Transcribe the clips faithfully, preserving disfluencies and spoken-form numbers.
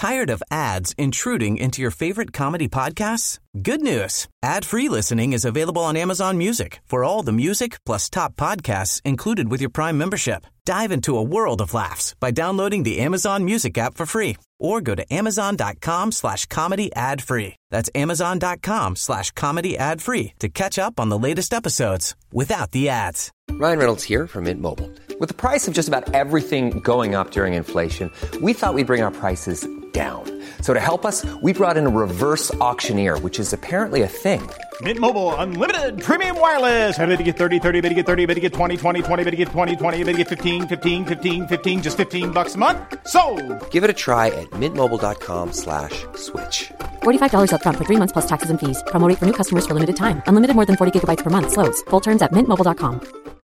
Tired of ads intruding into your favorite comedy podcasts? Good news. Ad-free listening is available on Amazon Music for all the music plus top podcasts included with your Prime membership. Dive into a world of laughs by downloading the Amazon Music app for free or go to amazon.com slash comedy ad free. That's amazon.com slash comedy ad free to catch up on the latest episodes without the ads. Ryan Reynolds here from Mint Mobile. With the price of just about everything going up during inflation, we thought we'd bring our prices down. So to help us, we brought in a reverse auctioneer, which is apparently a thing. Mint Mobile Unlimited Premium Wireless. How to get thirty, thirty, how to get thirty, how to get twenty, twenty, twenty, how to get twenty, twenty, how to get fifteen, fifteen, fifteen, fifteen, just fifteen bucks a month? Sold! Give it a try at mintmobile.com slash switch. forty-five dollars up front for three months plus taxes and fees. Promo rate for new customers for limited time. Unlimited more than forty gigabytes per month. Slows full terms at mint mobile dot com.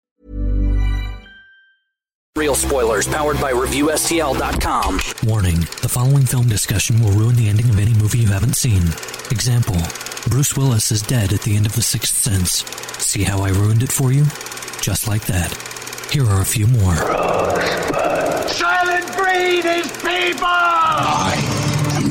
Real spoilers powered by Review S T L dot com. Warning, the following film discussion will ruin the ending of any movie you haven't seen. Example, Bruce Willis is dead at the end of The Sixth Sense. See how I ruined it for you? Just like that. Here are a few more. Rosebud. Silent breed is people! I am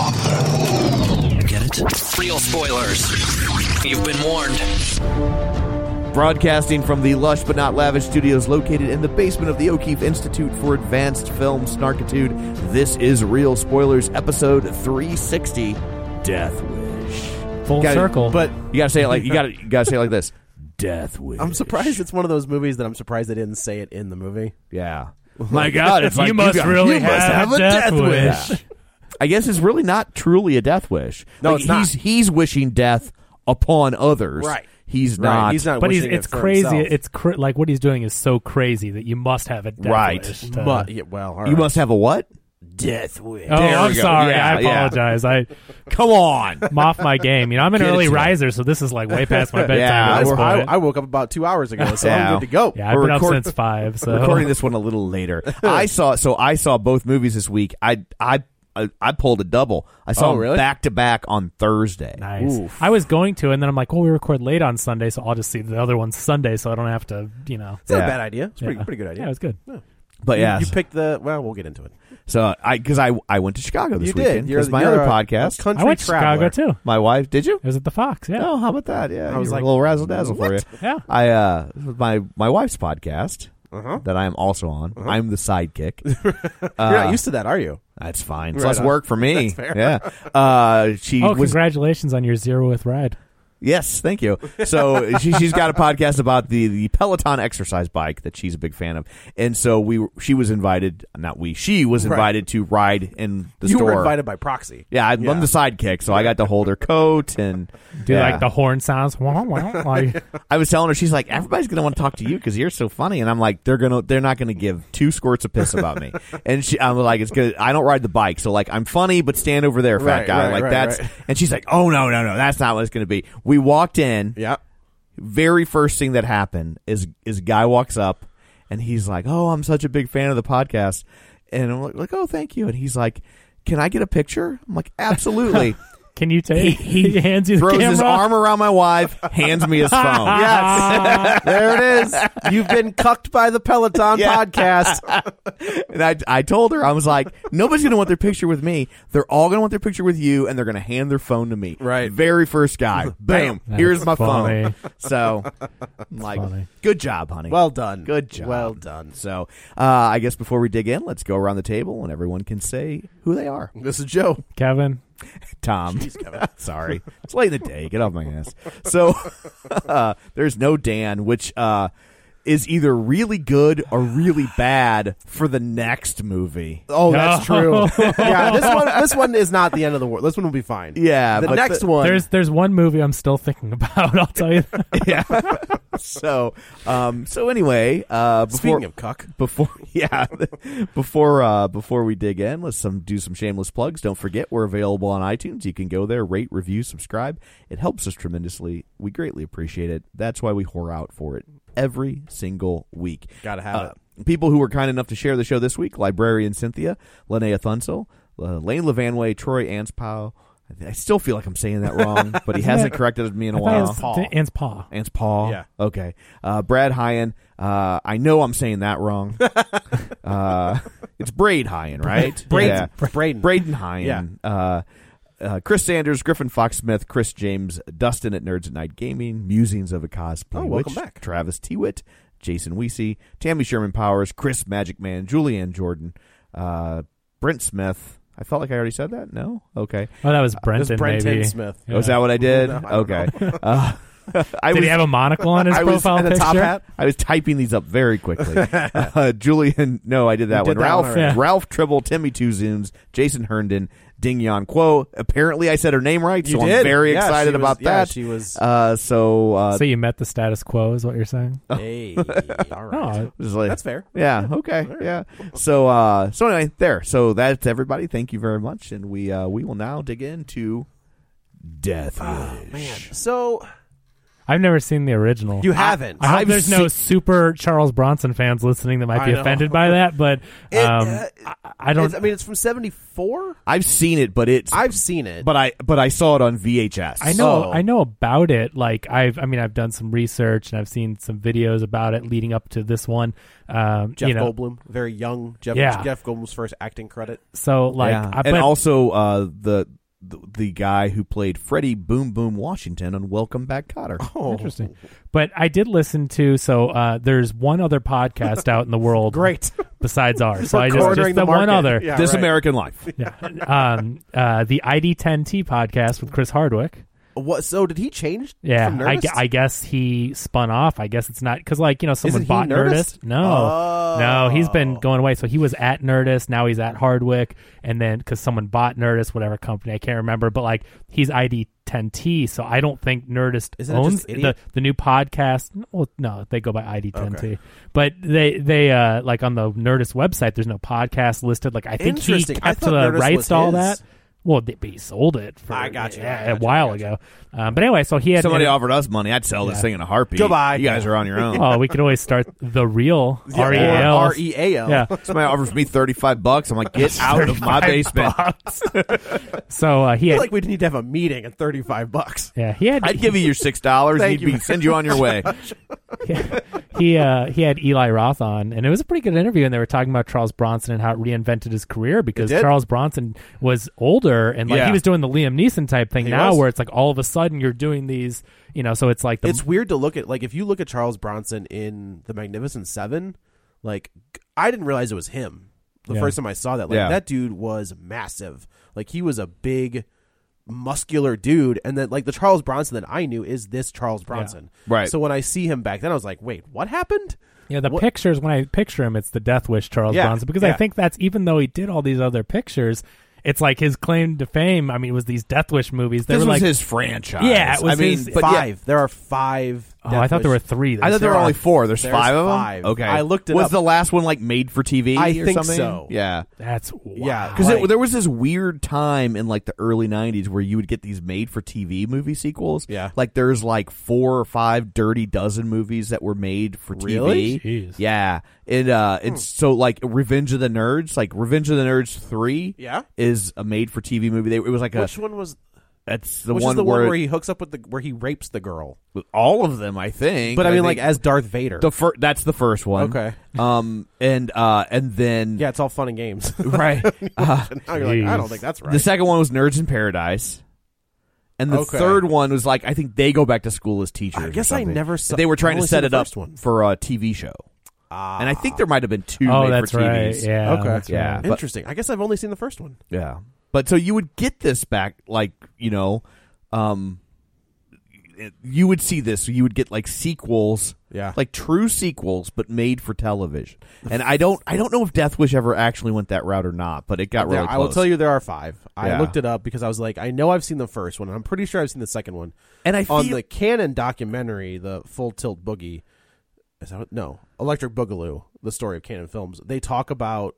the father. Get it? Real spoilers. You've been warned. Broadcasting from the lush but not lavish studios located in the basement of the O'Keefe Institute for Advanced Film Snarkitude, this is Real Spoilers, episode three sixty, Death Wish. Full gotta, circle. But you gotta say it like you gotta you gotta say it like this. Death Wish. I'm surprised it's one of those movies that I'm surprised they didn't say it in the movie. Yeah. My God, it's like you must you got, really you have, must have a a death, death wish. wish. I guess it's really not truly a death wish. No, like, it's not. He's he's wishing death upon others. Right. He's right. not. He's not. But he's, wishing it's it for crazy. himself. It's cr- like what he's doing is so crazy that you must have a death Right. wish. To... But, yeah, well, all You right. must have a what? Death wish. Oh, There I'm we go. sorry. Yeah, I apologize. I Come on. I'm off my game. You know, I'm an Get it early together. riser, so this is like way past my bedtime. Yeah, at this we're- I, point. I woke up about two hours ago, so Yeah. I'm good to go. yeah, I've We're been record- up since five. So Recording this one a little later. I saw so I saw both movies this week. I I I, I pulled a double. I saw Oh, them really? back to back on Thursday. Nice. Oof. I was going to, and then I'm like, well, we record late on Sunday, so I'll just see the other one Sunday, so I don't have to, you know. It's not Yeah. a bad idea. It's a pretty, Yeah. pretty good idea. Yeah, it was good. But You- yeah, you, picked the. Well, we'll get into it. so I because I I went to Chicago this You weekend. did. You're, Because my you're other a, podcast. a country I went to traveler. Chicago too. My wife, did you? It was at the Fox. Yeah. Oh, how about that? Yeah, I was you were like, a little razzle dazzle for you. Yeah. I uh, my my wife's podcast Uh-huh. that I am also on. Uh-huh. I'm the sidekick. You're Uh, not used to that, are you? That's fine. It's Right less on. work for me. That's fair. Yeah. Uh, she Oh, was. congratulations on your zeroth ride. Yes, thank you. So she, she's got a podcast about the, the Peloton exercise bike that she's a big fan of, and so we she was invited. Not we. She was Right. invited to ride in the you store. were invited by proxy. Yeah, I'm, Yeah. I'm the sidekick, so I got to hold her coat and Do yeah. like the horn sounds. Wah, wah, wah. I was telling her, she's like, everybody's gonna want to talk to you because you're so funny, and I'm like, they're gonna, they're not gonna give two squirts of piss about me. And she, I'm like, it's good. I don't ride the bike, so like, I'm funny, but stand over there, fat Right, guy. right, like right, that's. right. And she's like, oh no, no, no, that's not what it's gonna be. We walked in. Yeah. Very first thing that happened is is a guy walks up, and he's like, oh, I'm such a big fan of the podcast, and I'm like, like oh, thank you. And he's like, can I get a picture? I'm like, absolutely. Can you take? He, He hands you the throws camera. his arm around my wife, hands me his phone. Yes. There it is. You've been cucked by the Peloton Yeah. podcast. And I, I told her, I was like, nobody's going to want their picture with me. They're all going to want their picture with you, and they're going to hand their phone to me. Right. Very first guy. Bam. That's Here's my funny. phone. So, I'm like, funny. good job, honey. Well done. Good job. Well done. So, uh, I guess before we dig in, let's go around the table, and everyone can say who they are. This is Joe. Kevin. Tom. Sorry. It's late in the day. Get off my ass. So, uh, there's no Dan, which uh, is either really good or really bad for the next movie. Oh, that's true. Yeah, this one this one is not the end of the world. This one will be fine. Yeah. The but next the- one. There's there's one movie I'm still thinking about. I'll tell you that. Yeah. So, um, so anyway, uh, before, Speaking of cuck. before, yeah, before, uh, before we dig in, let's some do some shameless plugs. Don't forget, we're available on iTunes. You can go there, rate, review, subscribe. It helps us tremendously. We greatly appreciate it. That's why we whore out for it every single week. Gotta have Uh, people who were kind enough to share the show this week: Librarian Cynthia, Linnea Thunsell, uh, Lane Levanway, Troy Anspow. I still feel like I'm saying that wrong, but he hasn't corrected me in a I thought while. it was Paul. Ant's paw. Ant's Paul. Yeah. Okay. Uh, Brad Hyan. Uh, I know I'm saying that wrong. Uh, it's Braid Hine, right? Braid, yeah. Braden. Braden Hine. Yeah. Uh, uh, Chris Sanders, Griffin Fox Smith, Chris James, Dustin at Nerds at Night Gaming, Musings of a Cosplay Oh, welcome Witch, back. Travis Tewitt, Jason Weesey, Tammy Sherman Powers, Chris Magic Man, Julianne Jordan, uh, Brent Smith. I felt like I already said that. No, okay. Oh, that was Brenton. Brenton maybe. Smith. Yeah. Was that what I did? No, I don't okay. Uh, I Did was, he have a monocle on his I was- profile and a picture? top hat? I was typing these up very quickly. uh, Julian, no, I did that You one. did that Ralph, one already. Yeah. Ralph Tribble, Timmy Two Zooms, Jason Herndon, Ding Yan Quo. Apparently, I said her name right, You so did. I'm very Yeah, excited she was- about yeah, that. she was- Uh, so, uh, So you met the status quo, is what you're saying? Hey, all right. Oh, just like- That's fair. Yeah. Okay. Yeah. So, uh, so anyway, there. So that's everybody. Thank you very much, and we uh, we will now dig into Death Wish. Man, so I've never seen the original. you haven't. I hope I've there's no seen- super Charles Bronson fans listening that might I be know. offended by that, but It, um, uh, I, I don't. It's- I mean, it's from seventy-four. I've seen it, but it's I've seen it. but I but I saw it on V H S. I know, Oh. I know about it. Like I've, I mean, I've done some research and I've seen some videos about it leading up to this one. Um, Jeff you know, Goldblum, very young. Jeff, Yeah. Jeff Goldblum's first acting credit. so like, Yeah. I, and but, also uh, the, the the guy who played Freddie Boom Boom Washington on Welcome Back, Kotter. Oh, interesting. But I did listen to. So uh, there's one other podcast out in the world, Great. besides ours. So We're I just, cornering just the the one market. other. Yeah, This right. American Life. Yeah. um, uh, the I D ten T podcast with Chris Hardwick. What? So did he change? Yeah, from I, Nerdist? gu- I guess he spun off. I guess it's not because, like, you know, someone Isn't he bought Nerdist? Nerdist. No, Oh. no, he's been going away. So he was at Nerdist. Now he's at Hardwick, and then because someone bought Nerdist, whatever company I can't remember, but like he's I D ten T. So I don't think Nerdist Isn't it owns just Idiot? the the new podcast. Well, no, they go by I D ten T. Okay. But they they uh like on the Nerdist website, there's no podcast listed. Like I think he Interesting. I kept thought the Nerdist rights was to all his. that. Well, they, but he sold it for I got you. yeah, I got a you. while I got ago. Um, but anyway, so he had Somebody inter- offered us money. I'd sell this Yeah. thing in a heartbeat. Goodbye. You guys are on your own. Oh, we could always start the real R E A L. R E A L. Yeah. Somebody offers me thirty-five bucks. I'm like, get out of my basement. So uh, he I had, feel like we need to have a meeting at thirty-five bucks. yeah, he had, I'd give you your six dollars. Thank He'd you be send you on your way. he uh, he had Eli Roth on, and it was a pretty good interview. And they were talking about Charles Bronson and how it reinvented his career because It did? Charles Bronson was older and like Yeah. he was doing the Liam Neeson type thing He now, was. where it's like all of a sudden you're doing these, you know. So it's like the, It's weird to look at, like, if you look at Charles Bronson in The Magnificent Seven, like, I didn't realize it was him the Yeah. first time I saw that. Like, Yeah. that dude was massive. Like, he was a big, muscular dude. And then, like, the Charles Bronson that I knew is this Charles Bronson. Right. So when I see him back then, I was like, wait, what happened? yeah the what- pictures when I picture him, it's the Death Wish Charles Yeah, Bronson because I yeah. think that's even though he did all these other pictures. It's like his claim to fame. I mean, it was these Death Wish movies. They This were was like, his franchise. Yeah, it was I mean, his- but yeah, five. There are five. oh, Death I thought there were Wish- three. I thought there There's- were only four. There's, There's five of them. five. Okay, I looked it Was up. the last one like made for T V I or think something? so. Yeah, That's Yeah, wow. because Like- there was this weird time in like the early nineties where you would get these made for T V movie sequels. Yeah. like there's like four or five Dirty Dozen movies that were made for Really? T V. Jeez. Yeah, it uh, it's so like Revenge of the Nerds, like Revenge of the Nerds three. Yeah. is a made for T V movie. They, it was like Which a. one was? That's the which one is the where, one where he hooks up with the where he rapes the girl? all of them, I think. But I mean, like think as Darth Vader. the fir- that's the first one. Okay. Um, and uh, and then yeah, it's all fun and games. right. Uh, now you're like, I don't Jeez. think that's right. The second one was Nerds in Paradise. And the Okay. third one was like I think they go back to school as teachers. I or guess I something. never saw- They were trying I've to only set seen it the up first one. for a T V show, Ah. and I think there might have been two Oh, made that's for right. T Vs. Yeah. Okay. that's Yeah. right. but- Interesting. I guess I've only seen the first one. Yeah, but so you would get this back, like you know, um, it- you would see this. You would get like sequels, Yeah. like true sequels, but made for television. And I don't, I don't know if Death Wish ever actually went that route or not, but it got really There- close. I will tell you there are five. I Yeah. looked it up because I was like, I know I've seen the first one, and I'm pretty sure I've seen the second one. And I on feel- the Canon documentary, the Full Tilt Boogie, is that what, no Electric Boogaloo, the story of Canon Films. They talk about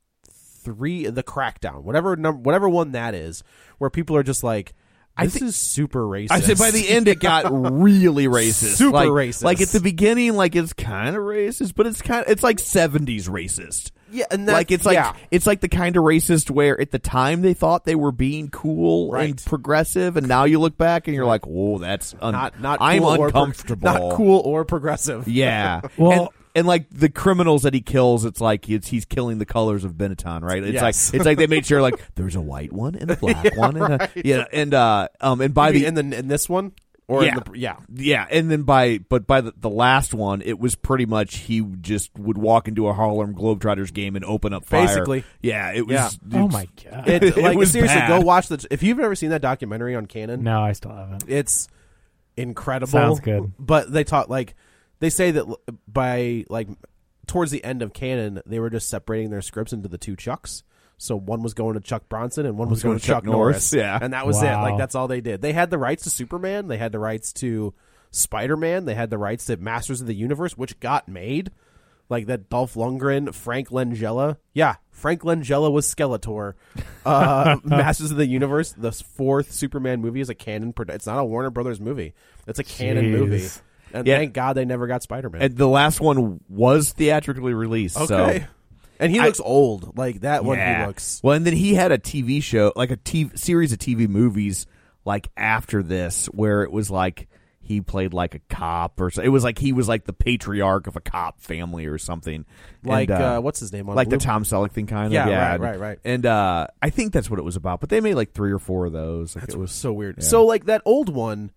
three the Crackdown, whatever number, whatever one that is, where people are just like, I this thi- is super racist. I said by the end it got really racist. Super like, racist. Like at the beginning, like it's kind of racist, but it's kind of it's like seventies racist. Yeah, and that, like it's like yeah. it's like the kind of racist where at the time they thought they were being cool and Right. progressive, and now you look back and you're like, "Whoa, that's un- not not I'm cool or pro- uncomfortable." not cool or progressive. Yeah. Well, And- and like the criminals that he kills, it's like it's, he's killing the colors of Benetton, right? It's Yes. like it's like they made sure like there's a white one and a black Yeah, one, and a, right. yeah, and uh, um, and by Maybe the in the in this one or yeah, in the, yeah, yeah, and then by but by the, the last one, it was pretty much he just would walk into a Harlem Globetrotters game and open up fire. Basically. Yeah, it was. Yeah. It Oh was- my god! It, It like was seriously, bad. go watch the. If you've never seen that documentary on Canon, No, I still haven't. it's incredible. Sounds good. But they talk like they say that l- by like towards the end of Canon, they were just separating their scripts into the two Chucks. So one was going to Chuck Bronson and one was, going to Chuck, Norris. yeah. And that was it. Wow. Like that's all they did. They had the rights to Superman. They had the rights to Spider-Man. They had the rights to Masters of the Universe, which got made. Like that Dolph Lundgren, Frank Langella. Yeah, Frank Langella was Skeletor. Uh, Masters of the Universe, the fourth Superman movie is a canon. Produ- it's not a Warner Brothers movie. It's a canon Jeez. movie. And Yeah. thank God they never got Spider-Man. And the last one was theatrically released. okay. So. And he I- looks old. Like that one, Yeah. he looks. Well, and then he had a T V show, like a T V, series of T V movies, like after this, where it was like he played like a cop, or so. It was like he was like the patriarch of a cop family or something. Like And, uh, what's his name on like the Blue- Tom Selleck thing, kind of. Yeah, Yeah, right, and, right, right. And uh, I think that's what it was about. But they made like three or four of those. Like, That's it was so weird. yeah. So like that old one,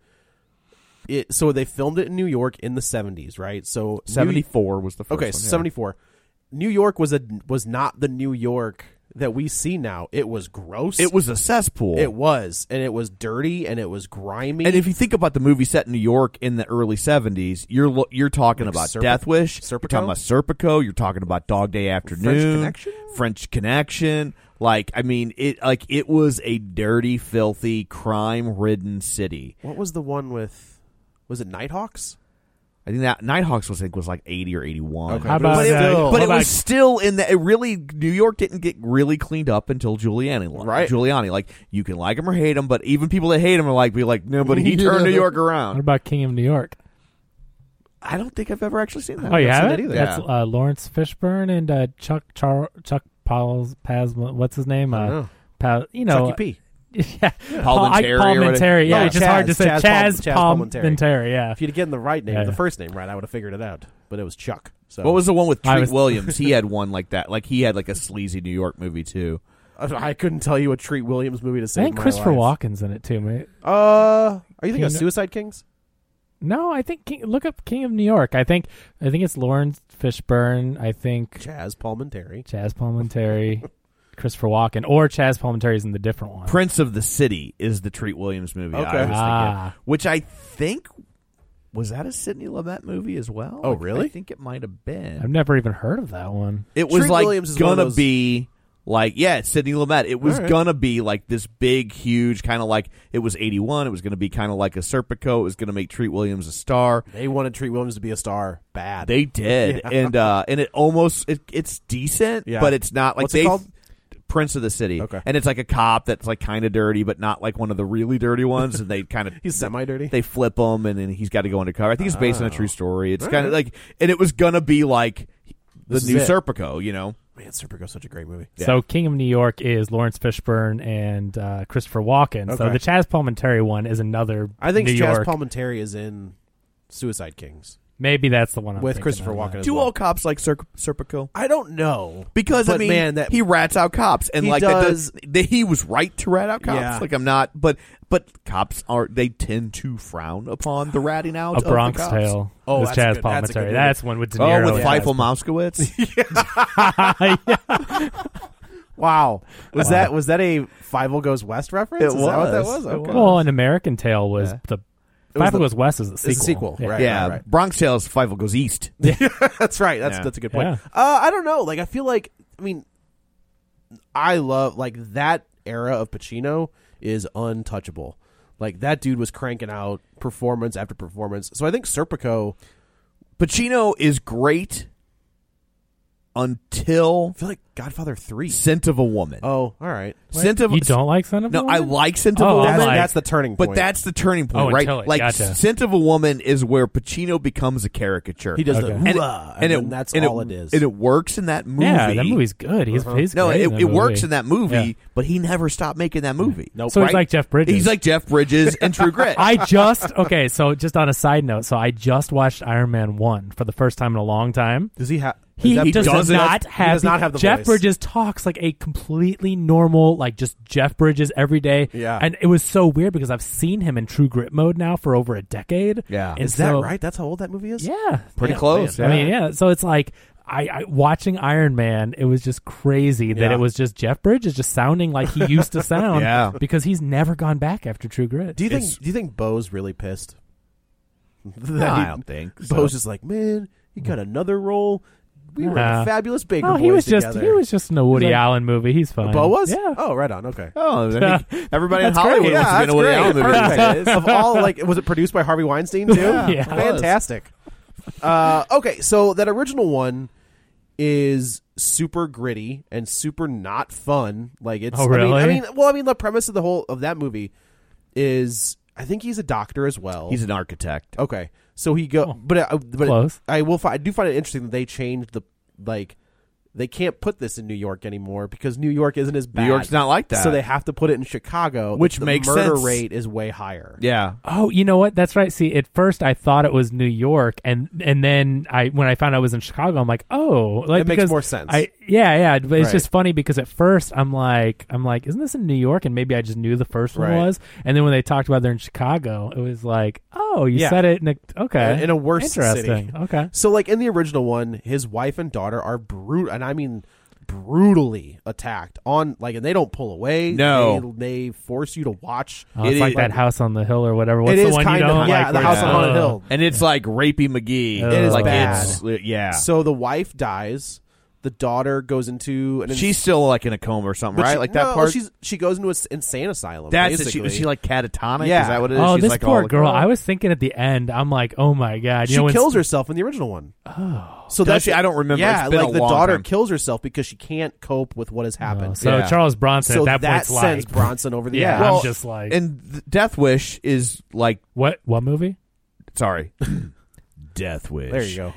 it so they filmed it in New York in the seventies, right? So New- seventy-four was the first Okay, one. so yeah. seventy-four. New York was a was not the New York that we see now. It was gross. It was a cesspool. It was, and it was dirty, and it was grimy. And if you think about the movie set in New York in the early seventies, you're lo- you're talking Like about Serpico? Death Wish, Serpico? you're talking about Serpico, you're talking about Dog Day Afternoon, Connection? French Connection. Like, I mean, it like it was a dirty, filthy, crime-ridden city. what was the one with? Was it Nighthawks? I think that Nighthawks was I think was like eighty or eighty-one. Okay. How But about But it, uh, still- but how it about- was still in the. It really, New York didn't get really cleaned up until Giuliani. Right. Giuliani, like you can like him or hate him, but even people that hate him are like, be like, no, but he turned New York What around. about King of New York? I don't think I've ever actually seen that. Oh, you I've seen haven't? it either. That's Yeah. uh, Lawrence Fishburne and uh, Chuck Char- Chuck Paul's Pasma. What's his name? I don't Uh, know. Pa- you know, Chucky P. yeah, Paul I- Menteri Paul or whatever. Menteri. Yeah, No, it's just hard to Chaz, say. Chaz Chaz, Paul- Paul Chaz Paul Menteri. Menteri. Yeah. If you'd gotten the right name, Yeah. the first name right, I would have figured it out. But it was Chuck. So What was the one with I Treat was- Williams? He had one like that. Like he had like a sleazy New York movie too. I couldn't tell you a Treat Williams movie to I save think my Christopher life. Walken's in it too, mate. Uh, are you thinking of King- Suicide Kings? No, I think King, look up King of New York. I think I think it's Lawrence Fishburne. I think Chaz Palminteri. Chaz Palminteri, Christopher Walken, or Chaz Palminteri is in the different one. Prince of the City is the Treat Williams movie. Okay. I was Ah. thinking, which I think was that a Sidney Lumet movie as well. Oh, Like, really? I think it might have been. I've never even heard of that one. It was Treat like Williams is one of gonna those- be like yeah, it's Sidney Lumet. It was All right. gonna be like this big, huge kind of like it was eighty-one. It was gonna be kind of like a Serpico. It was gonna make Treat Williams a star. They wanted Treat Williams to be a star bad. They did, Yeah. and uh, and it almost it, it's decent, Yeah. but it's not like What's it they called? Prince of the City. Okay. And it's like a cop that's like kind of dirty, but not like one of the really dirty ones. And they kind of He's semi-dirty? They flip him, and then he's got to go undercover. I think it's based on a Oh. true story. It's All kind of right. like, and it was gonna be like the This is new it. Serpico, you know. Man, Serpico's such a great movie. So King of New York is Lawrence Fishburne and uh, Christopher Walken. So Okay. the Chaz Palminteri one is another. I think New Chaz York. Palminteri is in Suicide Kings Maybe that's the one I'm with thinking Christopher of. Walken as Do well. all cops like Ser- Serpico? I don't know Because I But, mean, man, that he rats out cops, and He like does- that, that he was right to rat out cops. Yeah. Like I'm not, but but cops are they tend to frown upon the ratting out. A of the Bronx cops. Tale. Oh, was that's a Chaz good- that's a good Palminteri. movie. That's one with De Oh, Niro. with and Feifel Moskowitz. Wow, was Wow. that was that a Fievel Goes West reference? It Is that what that was. was? It Okay. was. Well, an American Tale was Yeah. the. It was Five the- Goes West is the it's sequel. the sequel, Yeah. right. yeah, Bronx Tales. Feifel goes east. That's right. That's Yeah. that's a good point. Yeah. Uh, I don't know. Like I feel like I mean, I love like that era of Pacino is untouchable. Like that dude was cranking out performance after performance. So I think Serpico. Pacino is great until I feel like Godfather three. Scent of a Woman. Oh, all right. Scent of You don't like Scent of a No, Woman? I like Scent of Oh, a I Woman. That's, like- that's the turning point. But that's the turning point, Oh, right? until it- Like gotcha. Scent of a Woman is where Pacino becomes a caricature. he does Okay. the And and, "Hooah," and, and it, that's and all it, it is. And it works in that movie. Yeah, that movie's good. He's, he's No, great it, in that it works movie. in that movie, Yeah. but he never stopped making that movie. Nope. So he's right? like Jeff Bridges. He's like Jeff Bridges and True Grit. I just okay. So just on a side note, so I just watched Iron Man one for the first time in a long time. Does he have? He, he does doesn't- not he have does not have the Jeff voice. Bridges talks like a completely normal, like just Jeff Bridges every day. Yeah. And it was so weird because I've seen him in True Grit mode now for over a decade. Yeah. And Is that so- right? That's how old that movie is. Yeah, Pretty Yeah. close. I mean, yeah. So it's like I, I watching Iron Man. It was just crazy that Yeah. it was just Jeff Bridges just sounding like he used to sound. Yeah. Because he's never gone back after True Grit. Do you think? It's- Do you think Bo's really pissed? No, That he- I don't think so. Bo's just like, man, he got another role. We were in Nah. a Fabulous Baker Oh, Boys he was just together. he was just in a Woody He's like- Allen movie. He's fine. Bo was? Yeah. Oh, right on. Okay. Oh, I think everybody in That's Hollywood great. wants to Yeah, be in a Woody that's Allen great. movie. these Perfect. days. Of all, like, was it produced by Harvey Weinstein too? Yeah. Yeah. Fantastic. Uh, okay, so that original one is super gritty and super not fun. Like it's. Oh, I mean, I really? mean, well, I mean, the premise of the whole of that movie is, I think he's a doctor as well. He's an architect. Okay, so he go, Oh, but uh, but close. I will. Find, I do find it interesting that they changed the like. They can't put this in New York anymore because New York isn't as bad. New York's not like that. So they have to put it in Chicago, Which the makes murder sense. rate is way higher. Yeah. Oh, you know what? That's right. See, at first I thought it was New York, and and then I when I found out it was in Chicago, I'm like, oh, like It makes because more sense. I yeah, yeah. But it's Right. just funny because at first I'm like, I'm like, isn't this in New York? And maybe I just knew the first one Right. was, and then when they talked about they're in Chicago, it was like, oh, you Yeah. said it in a okay, in a worse interesting. city. Okay, So, like in the original one, his wife and daughter are brutal, and I mean brutally attacked on like, and they don't pull away. No. they, they force you to watch. oh, it's It like is- that house on the hill or whatever. What's It the is one kind you of- don't yeah, like? the where house it's- on Haunted oh. Hill. And it's like Rapey McGee. It is like bad. It's, yeah. So the wife dies. The daughter goes into an She's still like in a coma or something, but right? she- like that no, part. She's she goes into an insane asylum. That's it. She, basically. is she like catatonic? Yeah. Is that what it is? Oh, She's this like poor all- girl. I was thinking at the end, I'm like, oh my god, you She know, when kills herself in the original one. Oh, So Does that's she? I don't remember. Yeah, It's been like a the long daughter time. kills herself because she can't cope with what has happened. Oh, so Yeah. Charles Bronson So at that, that point sends like, Bronson over the yeah, edge. I'm Well, just like, And th- Death Wish is like, what what movie? sorry, Death Wish. There you go.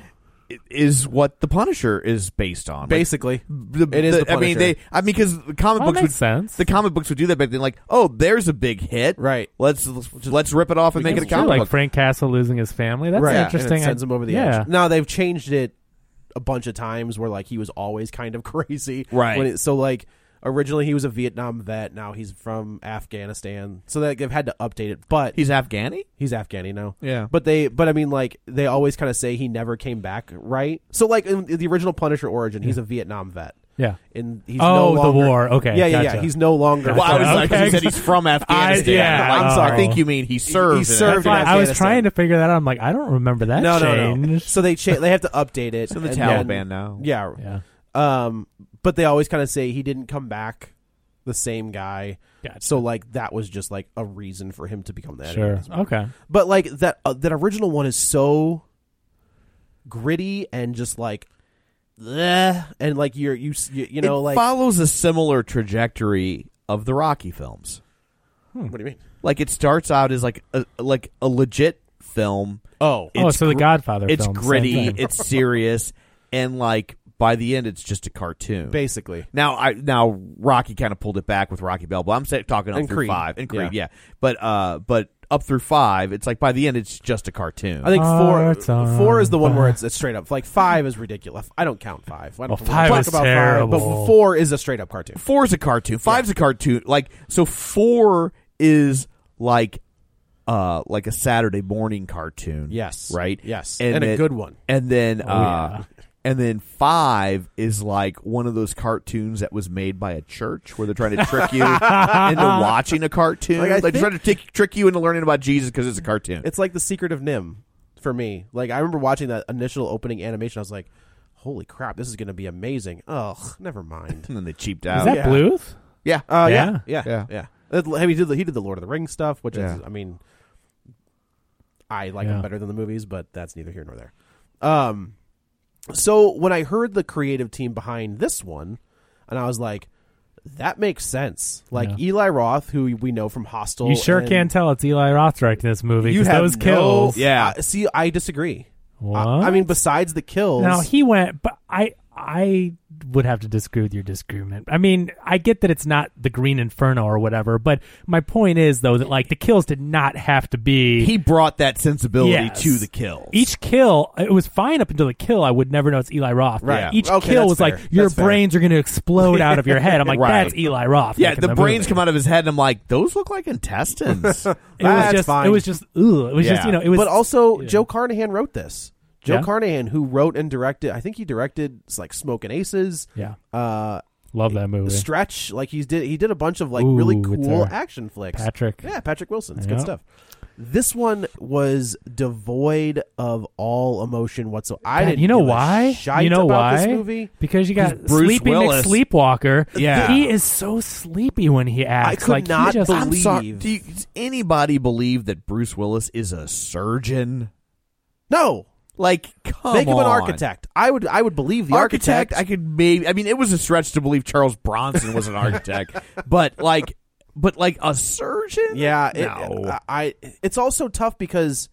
Is what the Punisher is based on. Like, Basically, the, it is the- the I mean, Punisher. they. I mean, because the comic Oh, books makes would sense. the comic books would do that, but then like, oh, there's a big hit, Right. Let's let's, let's rip it off and make it a It's true, comic like book. Frank Castle losing his family. That's right. interesting. And it sends I- him over the yeah. edge. Now they've changed it a bunch of times where like he was always kind of crazy. Right. When it, so like originally he was a Vietnam vet. Now he's from Afghanistan. So they, they've had to update it. But He's Afghani. he's Afghani now. Yeah. But they, but I mean, like they always kind of say he never came back, right? So like in the original Punisher origin, he's a Vietnam vet. Yeah. And he's Oh, no the longer, war. Okay, Yeah, yeah, gotcha. yeah. He's no longer. Well, I was like, Okay. he said he's from Afghanistan. I- yeah, I'm oh. sorry. I think you mean he served. he in served That's why in I was Afghanistan. trying to figure that out. I'm like, I don't remember that no, change. no, no. So they cha- they have to update it. So the and Taliban then- now. Yeah. Yeah. Um, but they always kind of say he didn't come back the same guy. Gotcha. So like that was just like a reason for him to become that. Sure. Okay. But like that uh, that original one is so gritty and just like, bleh, and like you're you you, you know it like follows a similar trajectory of the Rocky films. what do you mean? Like it starts out as like a like a legit film. Oh, Oh, It's so the gr- Godfather It's film, same gritty. thing. It's serious, and like by the end, it's just a cartoon. basically. Now, I now Rocky kind of pulled it back with Rocky Balboa. I'm say, talking up And through Creed. five and Creed, Yeah. yeah. But uh, but up through five, it's like by the end, it's just a cartoon. I think four Hearts on four is the one where fire. it's, it's straight up. Like five is ridiculous. I don't count five. I don't Well, five talk is about terrible. Five, but four is a straight up cartoon. Four is a cartoon. Five's a cartoon. Like so, four is like uh like a Saturday morning cartoon. Yes. right. Yes. And a then- good one. And then Oh, uh, yeah. and then five is like one of those cartoons that was made by a church where they're trying to trick you into watching a cartoon. Like, I Like, they're think- trying to trick trick you into learning about Jesus because it's a cartoon. It's like The Secret of Nim for me. Like I remember watching that initial opening animation. I was like, "Holy crap, this is going to be amazing." Ugh, never mind. and then they cheaped Is out. that Yeah. Bluth? yeah. Uh, Yeah? yeah, yeah, Yeah. yeah. Uh, He did the, he did the Lord of the Rings stuff, which Yeah. is, I mean, I like Yeah. them better than the movies, but that's neither here nor there. Um, So when I heard the creative team behind this one, and I was like, that makes sense. Like Yeah. Eli Roth, who we know from Hostel. You sure and can't tell it's Eli Roth directing this movie. You 'Cause have those no- kills. Yeah. Uh, see, I disagree. What? I, I mean, besides the kills. Now he went, but I I would have to disagree with your disagreement. I mean, I get that it's not the Green Inferno or whatever, but my point is though that like the kills did not have to be. He brought that sensibility Yes. to the kills. Each kill, it was fine up until the kill. I would never know it's Eli Roth. Right. Each Okay, kill that's was fair. like your That's fair. brains are going to explode out of your head. I'm like, Right. that's Eli Roth. yeah, making the, the brains movie. come out of his head, and I'm like, those look like intestines. It was That's just. fine. It was just. Ugh. It was just. Yeah. You know. It was. but also, yeah. Joe Carnahan wrote this. Joe Yeah? Carnahan, who wrote and directed, I think he directed like Smoking Aces. Yeah. Uh, Love that movie. Stretch, like he's did he did a bunch of like Ooh, really it's cool a- action flicks. Patrick. Yeah, Patrick Wilson. It's Yeah. good stuff. This one was devoid of all emotion whatsoever. I God, didn't you know give a why? shite You know about why? this movie. Because you got Bruce Sleepy Willis. McSleepwalker. Yeah. He is so sleepy when he acts. I could like, he not just, believe- I'm sorry. Do you, does anybody believe that Bruce Willis is a surgeon? No, Like, come make him an on. architect. I would I would believe the architect, architect. I could maybe. I mean, it was a stretch to believe Charles Bronson was an architect, but like, but like a surgeon. Yeah, it, no. I. It's also tough because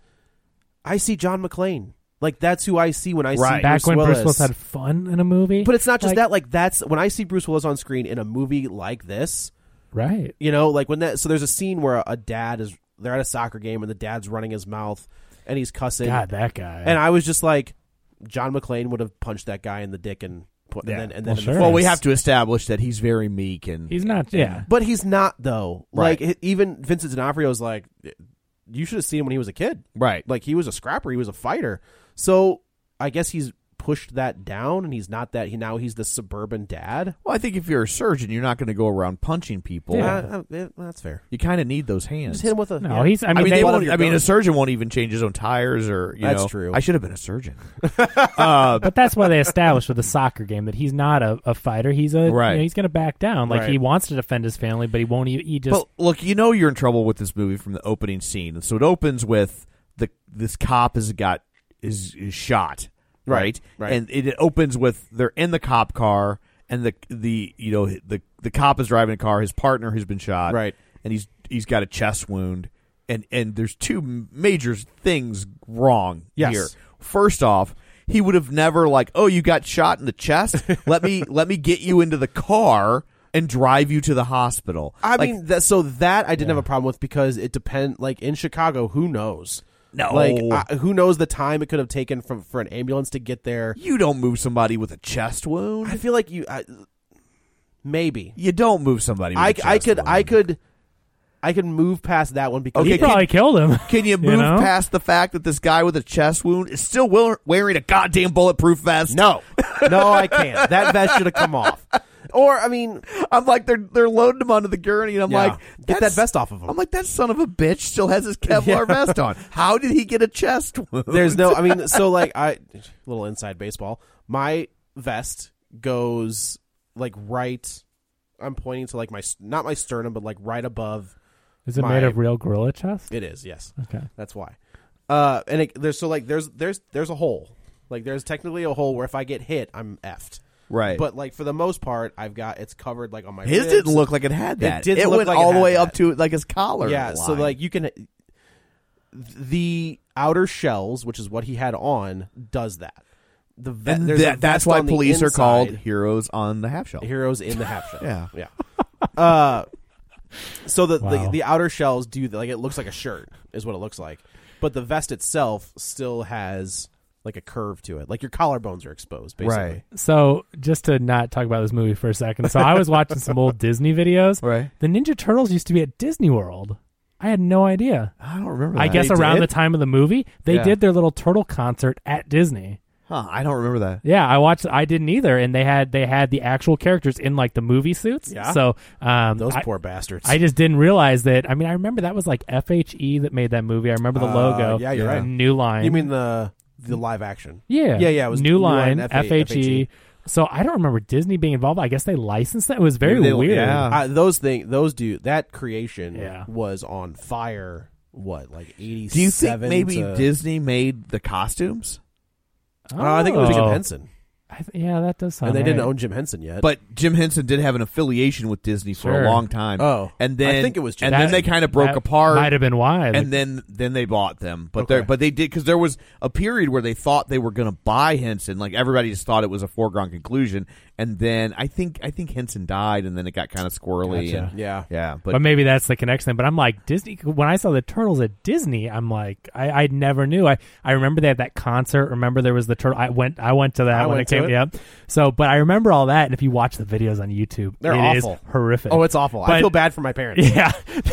I see John McClane. Like that's who I see when I Right. see back Bruce when Willis. Bruce Willis had fun in a movie. But it's not just Like- that. Like that's when I see Bruce Willis on screen in a movie like this. Right. You know, like when that. So there's a scene where a dad is they're at a soccer game and the dad's running his mouth and he's cussing. God, that guy. And I was just like, John McClane would have punched that guy in the dick and put Yeah. and then and Well, then in sure. the Well, face. we have to establish that he's very meek and He's not. Yeah. But he's not though. Right. Like even Vincent D'Onofrio's like, you should have seen him when he was a kid. right. Like he was a scrapper, he was a fighter. So I guess he's pushed that down, and he's not that. He now he's the suburban dad. Well, I think if you're a surgeon, you're not going to go around punching people. Yeah. Uh, uh, yeah, that's fair. You kind of need those hands. Just hit him with a. No, yeah. he's. I mean, I mean, they, they butt won't, of your I mean, gun. a surgeon won't even change his own tires, or you That's know. true. I should have been a surgeon. uh, but that's why they established with the soccer game that he's not a, a fighter. He's a. Right. You know, he's going to back down. Like Right. he wants to defend his family, but he won't. He, he just. But look, you know you're in trouble with this movie from the opening scene. So it opens with the this cop has got is, is shot, right? Right, right. And it, it opens with they're in the cop car, and the the you know the the cop is driving a car. His partner has been shot, Right. And he's he's got a chest wound, and and there's two major things wrong Yes. here. First off, he would have never like, oh, you got shot in the chest. let me let me get you into the car and drive you to the hospital. I Like, mean, that, so that I didn't have a problem with because it depend. Like in Chicago, who knows? No. like uh, who knows the time it could have taken from for an ambulance to get there. you don't move somebody with a chest wound. I feel like you I, maybe You don't move somebody with I a chest I could wound. I could I could move past that one because Okay, he can- probably killed him. Can you move know? past the fact that this guy with a chest wound is still we- wearing a goddamn bulletproof vest? no, no, I can't. That vest should have come off. Or I mean, I'm like they're they're loading him onto the gurney, and I'm Yeah. like, Get that that's- vest off of him. I'm like, that son of a bitch still has his Kevlar Yeah. vest on. How did he get a chest wound? there's no. I mean, so like I little inside baseball. My vest goes like right. I'm pointing to like my not my sternum, but like right above. Is it My- made of real gorilla chest? It is, yes. Okay. That's why. Uh, and it, there's so like there's there's there's a hole. Like there's technically a hole where if I get hit, I'm effed. right, But like for the most part, I've got it's covered like on my. his ribs. didn't look like it had that. It didn't look went like it all the had way that. up to like his collar. Yeah, so line. like you can. The outer shells, which is what he had on, does that. The ve- and there's a that, that's vest why on the police are inside. called heroes on the half shell. Heroes in the half shell. Yeah. yeah. Uh, so the, Wow. the the outer shells do like it looks like a shirt is what it looks like, but the vest itself still has like a curve to it, like your collarbones are exposed, basically. Right. So just to not talk about this movie for a second, so I was watching some old Disney videos. Right. The Ninja Turtles used to be at Disney World. I had no idea. I don't remember. I that. guess They around did? the time of the movie, they Yeah. did their little turtle concert at Disney. Huh, I don't remember that. Yeah, I watched. I didn't either, and they had they had the actual characters in like the movie suits. Yeah. So um, Those I, poor bastards. I just didn't realize that. I mean, I remember that was like F H E that made that movie. I remember the Uh, logo. yeah, you're right. New Line. You mean the the live action? Yeah, yeah, yeah. It was New Line, F- F H E. So I don't remember Disney being involved. I guess they licensed that. It was very Maybe they- weird. yeah. Uh, those thing, those do that creation Yeah. was on fire. What, like eighty-seven? Do you think maybe to, Disney made the costumes? Uh, I think it was Jim Oh. Henson. I th- yeah, that does sound And they right. didn't own Jim Henson yet. But Jim Henson did have an affiliation with Disney for Sure. a long time. Oh. and then I think it was Jim and then Henson. they kind of broke That apart. Might have been why. Like, and then then they bought them. But Okay. they but they did because there was a period where they thought they were going to buy Henson. Like everybody just thought it was a foregone conclusion. And then I think I think Henson died, and then it got kind of squirrely. Gotcha. And, Yeah. yeah. but, But, maybe that's the connection. But I'm like Disney. When I saw the Turtles at Disney, I'm like, I, I never knew. I, I remember they had that concert. Remember there was the turtle. I went I went to that I when went it to came. it. Yep. So, but I remember all that. And if you watch the videos on YouTube, They're it is awful. horrific. Oh, it's awful. I But- feel bad for my parents. Yeah.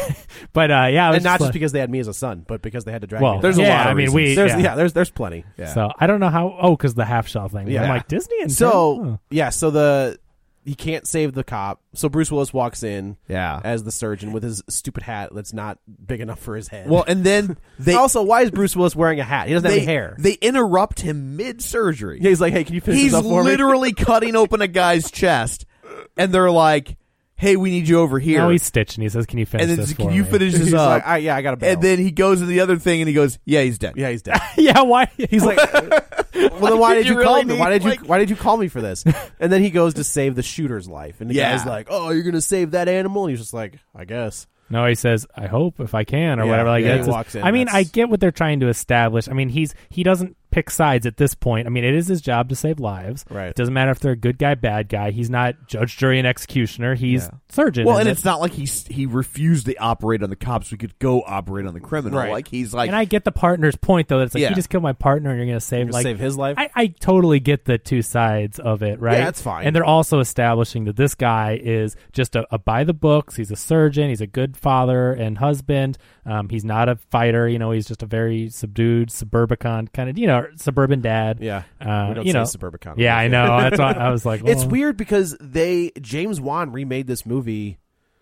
But uh, yeah, I was And not just like- because they had me as a son, but because they had to drag Well, me. there's a yeah, lot of I mean, reasons. we There's, yeah. yeah. there's there's plenty. yeah. So I don't know how. Oh, because the half shell thing. Yeah. I'm like Disney and So Turtles? yeah, so the he can't save the cop. So Bruce Willis walks in, Yeah. as the surgeon with his stupid hat that's not big enough for his head. well, and then they also, why is Bruce Willis wearing a hat? He doesn't they, have any hair. They interrupt him mid surgery. Yeah, he's like, "Hey, can you finish He's this up for me?" literally cutting open a guy's chest, and they're like, "Hey, we need you over here." No, he's stitching. He says, "Can you finish and then this can for you me?" finish this He's up? like, I, "Yeah, I got a bail." and then he goes to the other thing, and he goes, "Yeah, he's dead." yeah, he's dead. Yeah, why? He's like, "Well, then why did you you, call really me? need, Why did you like- Why did you call me for this?" And then he goes to save the shooter's life, and the Yeah. guy's like, "Oh, you're gonna save that animal?" And he's just like, "I guess." No, he says, "I hope if I can," or Yeah, whatever. Like yeah, he that's his- walks in, I mean, I that's- get what they're trying to establish. I mean, he's he doesn't pick sides at this point. I mean, it is his job to save lives. Right. It doesn't matter if they're a good guy, bad guy. He's not judge, jury, and executioner. He's Yeah. surgeon. Well, and that- it's not like he he refused to operate on the cops. We could go operate on the criminal. Right. Like he's like, and I get the partner's point though. That it's like Yeah. you just killed my partner, and you're going to save You're gonna like save his life? I, I totally get the two sides of it, right? Yeah, that's fine. And they're also establishing that this guy is just a, a by the books. He's a surgeon. He's a good father and husband. Um, he's not a fighter. You know, he's just a very subdued suburbicon kind of, you know, suburban dad. Yeah, Uh, we don't you say know, suburbicon. Yeah, I know. That's why I was like, It's well, weird because they James Wan remade this movie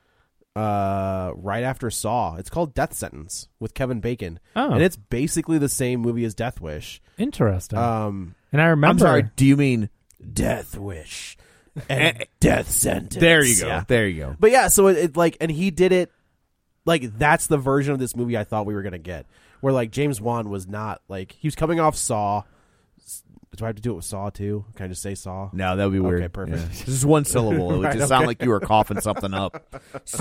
uh, right after Saw. It's called Death Sentence with Kevin Bacon, Oh. and it's basically the same movie as Death Wish. Interesting. Um, and I remember. I'm sorry. Do you mean? Death Wish and Death Sentence. There you go. Yeah. There you go. But yeah, so it, it like, and he did it like that's the version of this movie I thought we were gonna get, where like James Wan was not like he was coming off Saw. Do I have to do it with Saw too? Can I just say Saw? No, that would be weird. Okay, perfect. Yeah. This is one syllable. It would Right, just sound okay. like you were coughing something up.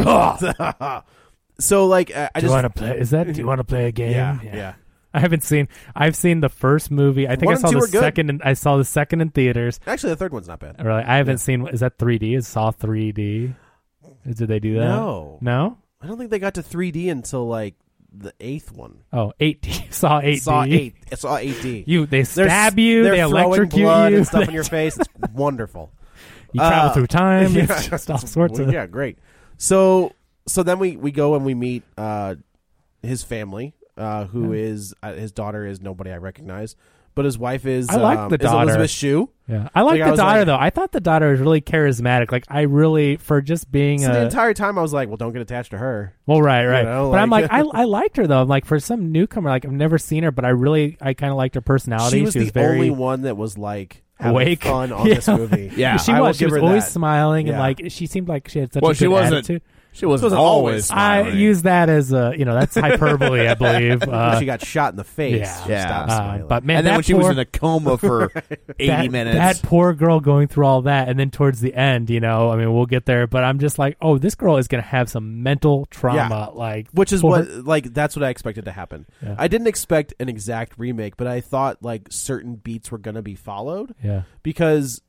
Saw. So like, uh, I do you just want to play? Is that? Do you want to play a game? yeah, yeah. I haven't seen. I've seen the first movie. I think One I and saw two the were good. second. In, I saw the second in theaters. Actually, the third one's not bad. Really, I haven't seen. Is that three D? Is Saw three D? Did they do that? No. No. I don't think they got to three D until like the eighth one. Oh, eight D. Saw eight D. Saw eight. I saw eight D. You. They They're- stab you. They're They throwing electrocute blood you. and stuff in your face. It's wonderful. You travel Uh, through time. yeah. It's just all sorts Well, of. yeah, great. So so then we we go and we meet uh, his family, uh, who is uh, his daughter is nobody I recognize, but his wife is I like um, the is daughter. Elizabeth Shue. Yeah, I like Like, I the was daughter like- though. I thought the daughter was really charismatic. Like I really, for just being So a the entire time I was like, well, don't get attached to her. well, right, right. You know, but I'm like- like, I, I liked her though. I'm like, for some newcomer, like I've never seen her, but I really, I kind of liked her personality. She was the very only one that was like having awake, fun on Yeah. this movie. Yeah, she I will was. She give was her always that. smiling and Yeah. like she seemed like she had such Well, a she good wasn't. attitude. She wasn't, wasn't always. always I smiling. use that as a, you know, that's hyperbole, I believe. Uh, she got shot in the face. yeah. She Yeah. stopped uh, smiling. but man, and then that when she poor, was in a coma for eighty that, minutes. that poor girl going through all that, and then towards the end, you know, I mean, we'll get there, but I'm just like, oh, this girl is going to have some mental trauma, like, which is for what her- like that's what I expected to happen. Yeah. I didn't expect an exact remake, but I thought like certain beats were going to be followed yeah. because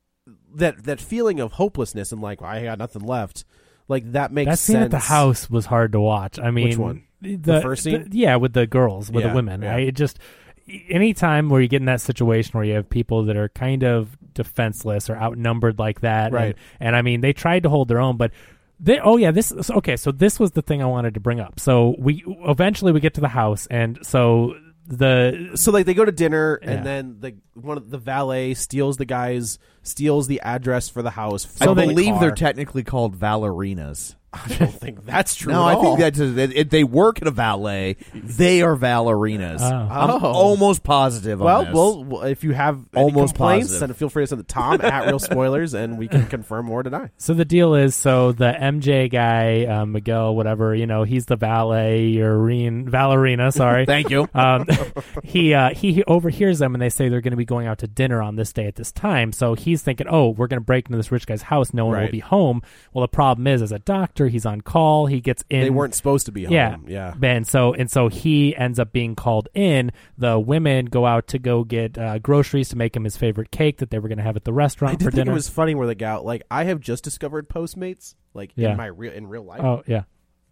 that that feeling of hopelessness and like well, I got nothing left, like that makes That scene sense. at the house was hard to watch. I mean, Which one? The, The first scene? the- yeah, with the girls, with Yeah, the women. yeah. I it just anytime where you get in that situation where you have people that are kind of defenseless or outnumbered like that, Right. And, and I mean, they tried to hold their own, but. They, oh yeah, this so- okay. So this was the thing I wanted to bring up. So we eventually we get to the house, and so the So like they go to dinner Yeah. and then the one of the valet steals the guy's steals the address for the house. I from the believe car. they're technically called Valerinas. I don't think that's true. No, at I all. think that's a, if they work at a valet, they are ballerinas. Oh. I'm Oh. almost positive. Well, on this. well, well, if you have any Almost complaints, positive. then feel free to send the Tom at Real Spoilers, and we can confirm or deny. So the deal is, so the M J guy, uh, Miguel, whatever, you know, he's the valet or Valerina. Sorry, Thank you. Um, he uh, he overhears them, and they say they're going to be going out to dinner on this day at this time. So he's thinking, oh, we're going to break into this rich guy's house. No one will Right. be home. Well, the problem is, as a doctor, he's on call. He gets in. They weren't supposed to be home. Yeah, yeah. And so and so he ends up being called in. The women go out to go get uh, groceries to make him his favorite cake that they were going to have at the restaurant I did for think dinner. it was funny where the gal, like, I have just discovered Postmates, like Yeah. in my real in real life. Oh yeah.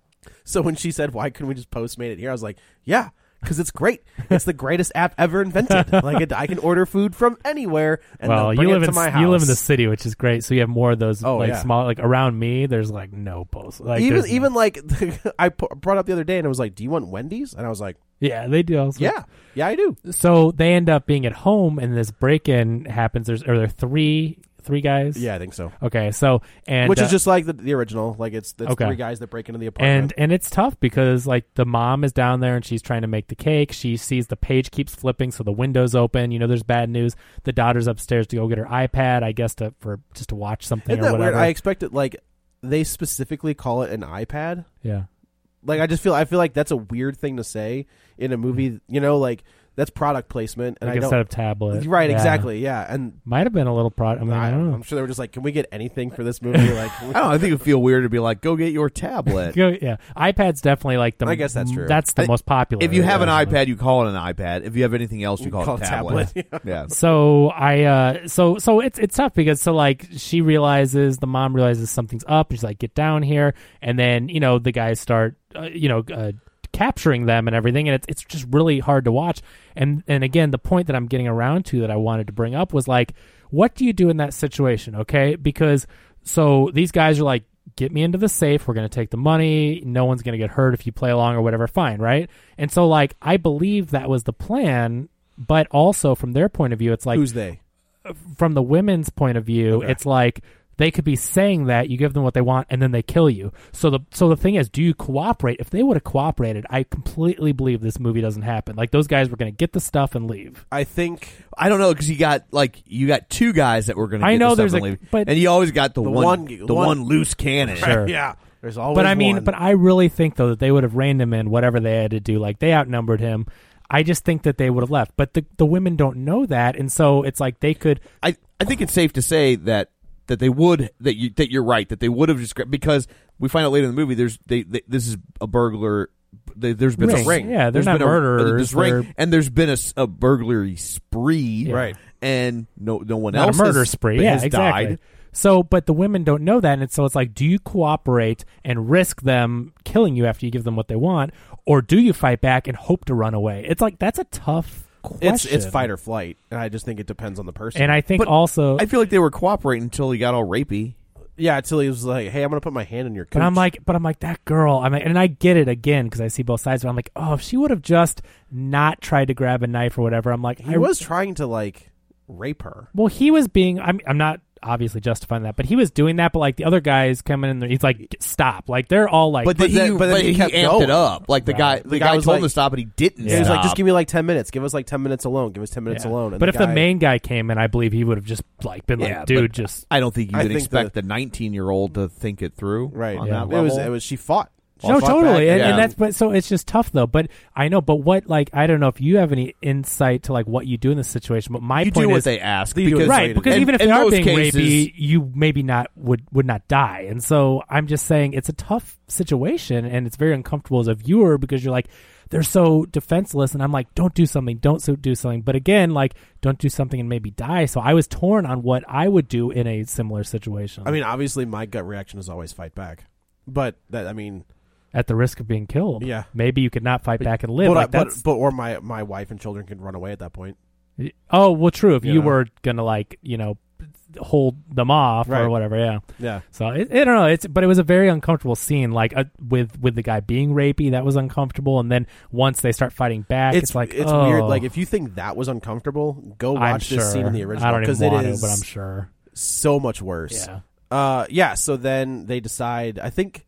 So when she said, "Why couldn't we just Postmate it here?" I was like, "Yeah, because it's great. It's the greatest app ever invented. Like, it, I can order food from anywhere, and well, they'll bring you live it to in my house." you live in the city, which is great. So you have more of those Oh, like yeah. small like around me. There's like no post. Like even there's- even like I pu- brought up the other day, and I was like, "Do you want Wendy's?" And I was like, yeah, they do. Also. "Yeah, yeah, I do." So they end up being at home, and this break-in happens. There's are there three three guys? Yeah, I think so. Okay, so and Which uh, is just like the, the original. Like it's, it's Okay. three guys that break into the apartment. And and it's tough because like the mom is down there and she's trying to make the cake. She sees the page keeps flipping, so the window's open. You know, there's bad news. The daughter's upstairs to go get her iPad, I guess, to for just to watch something Isn't or that whatever. weird? I expected like they specifically call it an iPad. yeah. Like I just feel I feel like that's a weird thing to say in a movie. You know, like that's product placement, and Like I don't. instead of tablet. Right, Yeah. exactly, yeah, and Might have been a little product. I mean, I, I, don't know. I'm sure they were just like, "Can we get anything for this movie?" Like, I don't know. I think it would feel weird to be like, go get your tablet. Go- yeah, iPad's definitely like the. I guess that's true. That's the I- most popular. If you have an Yeah. iPad, you call it an iPad. If you have anything else, you call, call it a it tablet. tablet, yeah. So I, uh, so so it's it's tough because so like she realizes the mom realizes something's up and she's like, get down here, and then you know the guys start, uh, you know. Uh, capturing them and everything, and it's it's just really hard to watch. And and again, the point that I'm getting around to that I wanted to bring up was like, what do you do in that situation? Okay, because so these guys are like, get me into the safe. We're going to take the money. No one's going to get hurt if you play along or whatever. Fine, right? And so like I believe that was the plan, but also from their point of view, it's like who's they? from the women's point of view, Okay. it's like they could be saying that you give them what they want and then they kill you. So the so the thing is, do you cooperate? If they would have cooperated, I completely believe this movie doesn't happen. Like those guys were going to get the stuff and leave. I think I don't know because you got like you got two guys that were going to. I get know the there's stuff a- and leave. but- and you always got the, The one, one- the the one, one- loose cannon. Sure. yeah. There's always. But I mean, one. but I really think though that they would have reined him in, whatever they had to do. Like they outnumbered him. I just think that they would have left. But the the women don't know that, and so it's like they could. I I think it's safe to say that that they would that you that you're right that they would have just because we find out later in the movie there's they, they this is a burglar. They, there's been Ring. a ring. Yeah, they're There's not been a- murderers, This ring, they're- and there's been a, s- a burglary spree. Yeah. Right. And no no one Not else a murder has, spree. Yeah, has exactly. died. So, but the women don't know that, and so it's like, do you cooperate and risk them killing you after you give them what they want, or do you fight back and hope to run away? It's like that's a tough question. it's it's fight or flight, and I just think it depends on the person. And I think But also, I feel like they were cooperating until he got all rapey. yeah, until he was like, "Hey, I'm gonna put my hand in your." Cooch. but I'm like, but I'm like that girl. I'm like, and I get it again because I see both sides. But I'm like, oh, if she would have just not tried to grab a knife or whatever, I'm like, he I was trying to like rape her. Well, he was being. I'm. I'm not obviously justifying that, but he was doing that. But like the other guys coming in there, he's like, stop. Like they're all like, But, But then, then- he, but then but he he, kept amped going. it up. Like the Right. guy, The the guy guy was told like- him to stop, but he didn't. He was like, stop. "Just give me like ten minutes. Give us like ten minutes alone. Give us ten minutes Yeah. alone." And But the if the guy- main guy came in, I believe he would have just like been Yeah, like, dude, but just I don't think you I would think expect the- the nineteen-year-old to think it through. right, On Yeah. that it was level. it was she fought. She no, fought totally, back. and, Yeah. and that's but so it's just tough though. But I know, but what like I don't know if you have any insight to like what you do in this situation. But my you point do what is they ask. You do because, what right because in- even if in they are most being cases, rapey, you maybe not would would not die. And so I'm just saying it's a tough situation, and it's very uncomfortable as a viewer because you're like they're so defenseless, and I'm like, don't do something, don't so do something. But again, like don't do something and maybe die. So I was torn on what I would do in a similar situation. I mean, obviously, my gut reaction is always fight back. But that, I mean, at the risk of being killed. Yeah. maybe you could not fight back and live. but, like I- but, that's but or my my wife and children can run away at that point. oh well, true. If You you know? were gonna like you know hold them off Right. or whatever, yeah. Yeah. So it, I don't know. It's but it was a very uncomfortable scene. Like uh, with with the guy being rapey, that was uncomfortable. And then once they start fighting back, it's, It's like it's oh, weird. Like if you think that was uncomfortable, go I'm watch sure. this scene in the original I don't because even it want is to, but I'm sure. so much worse. Yeah. Uh, yeah. So then they decide. I think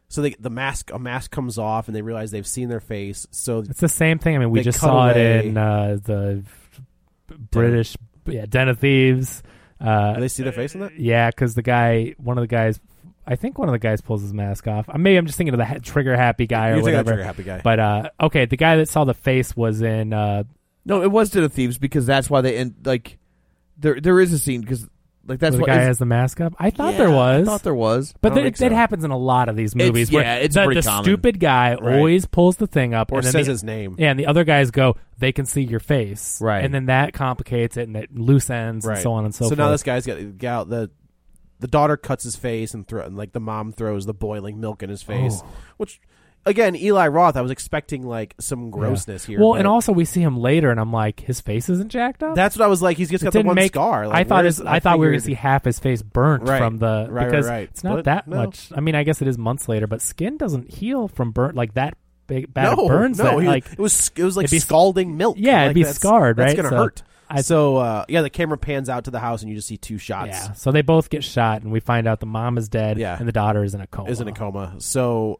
So they, the mask, a mask comes off, and they realize they've seen their face. So it's the same thing. I mean, we just saw away. it in uh, the British yeah, Den of Thieves. Uh, Do they see their face in that? Yeah, because the guy, one of the guys, I think one of the guys pulls his mask off. Maybe I'm just thinking of the ha- trigger happy guy or You're whatever. Trigger happy guy. But uh, okay, the guy that saw the face was in. Uh, no, it was Den of Thieves because that's why they end. Like, there there is a scene because like that's the what guy has the mask up. I thought yeah, there was. I thought there was, but th- it, so. it happens in a lot of these movies. It's, where yeah, it's the, pretty the common. stupid guy right. always pulls the thing up or and then says the, his name. Yeah, and the other guys go, they can see your face, right? And then that complicates it and it loose ends right. and so on and so, so forth. So now this guy's got, got the the daughter cuts his face and, throw, and like the mom throws the boiling milk in his face, oh. which. Again, Eli Roth, I was expecting like some grossness yeah. here. Well, but and also we see him later, and I'm like, his face isn't jacked up. That's what I was like. He's just got it the one make, scar. Like, I thought his, his, I, I thought we were going to see figured... half his face burnt right. from the right, because right, right. it's not but that no. much. I mean, I guess it is months later, but skin doesn't heal from burnt like that. Big bad no, burns. No, that, he, like it was it was like be, scalding milk. Yeah, like it'd be that's, scarred. That's right? gonna so hurt. I, so uh, yeah, the camera pans out to the house, and you just see two shots. Yeah, so they both get shot, and we find out the mom is dead, yeah. and the daughter is in a coma. Is in a coma. So.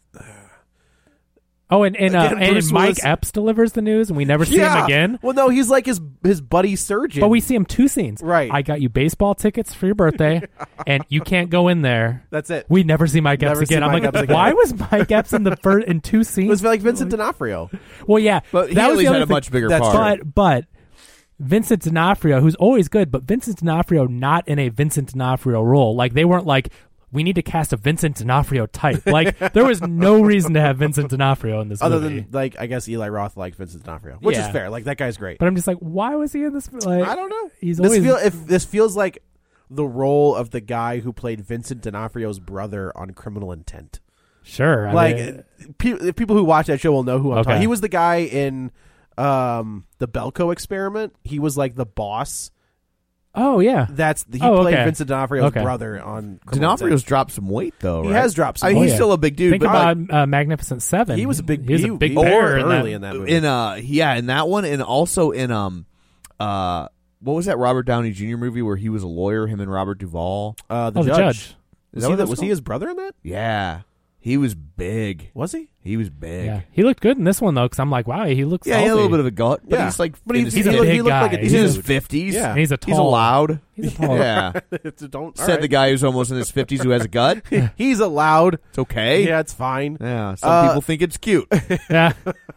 Oh, and and, uh, again, and Mike Willis... Epps delivers the news, and we never see yeah. him again. Well, no, he's like his his buddy surgeon. But we see him two scenes. Right. I got you baseball tickets for your birthday, and you can't go in there. That's it. We never see Mike never Epps again. I'm Mike like, Epps again. why was Mike Epps in the first in two scenes? It was like Vincent D'Onofrio. Well, yeah, but he that at was least the had other a much thing. bigger That's part. But but Vincent D'Onofrio, who's always good, but Vincent D'Onofrio not in a Vincent D'Onofrio role. Like they weren't like, we need to cast a Vincent D'Onofrio type. Like there was no reason to have Vincent D'Onofrio in this Other movie. than like I guess Eli Roth liked Vincent D'Onofrio, which Yeah. is fair. Like that guy's great. But I'm just like, why was he in this? Like I don't know. He's this always feel, if this feels like the role of the guy who played Vincent D'Onofrio's brother on Criminal Intent. Sure, I like mean, pe- people who watch that show will know who I'm Okay. talking. He was the guy in um, the Belko Experiment. He was like the boss. Oh yeah, That's he Oh, played okay. Vincent D'Onofrio's Okay. brother on. Criminal D'Onofrio's Intent. dropped some weight though. He right? has dropped some I mean, weight. he's Oh, yeah. still a big dude. Think but about like, uh, Magnificent Seven. He was a big. He was he, a big he bear in early that. in that movie. in uh yeah in that one, and also in um uh what was that Robert Downey Junior movie where he was a lawyer? Him and Robert Duvall. uh, the Oh, the judge. judge. Is Was, that he, what the, that's was he called? his brother in that? Yeah, he was big. Was he? He was big. Yeah, he looked good in this one though, because I'm like, wow, he looks. Yeah, he had a healthy. little bit of a gut, but Yeah. he's like, But he's- in his he's a he, fifties. looked- big he looked like a guy. He's in his dude. fifties. Yeah. And he's a He's tall. allowed. He's a tall. Yeah, It's a don't all said right. the guy who's almost in his fifties who has a gut. He's allowed. It's okay. Yeah, it's fine. Yeah, some Uh, people think it's cute. Yeah.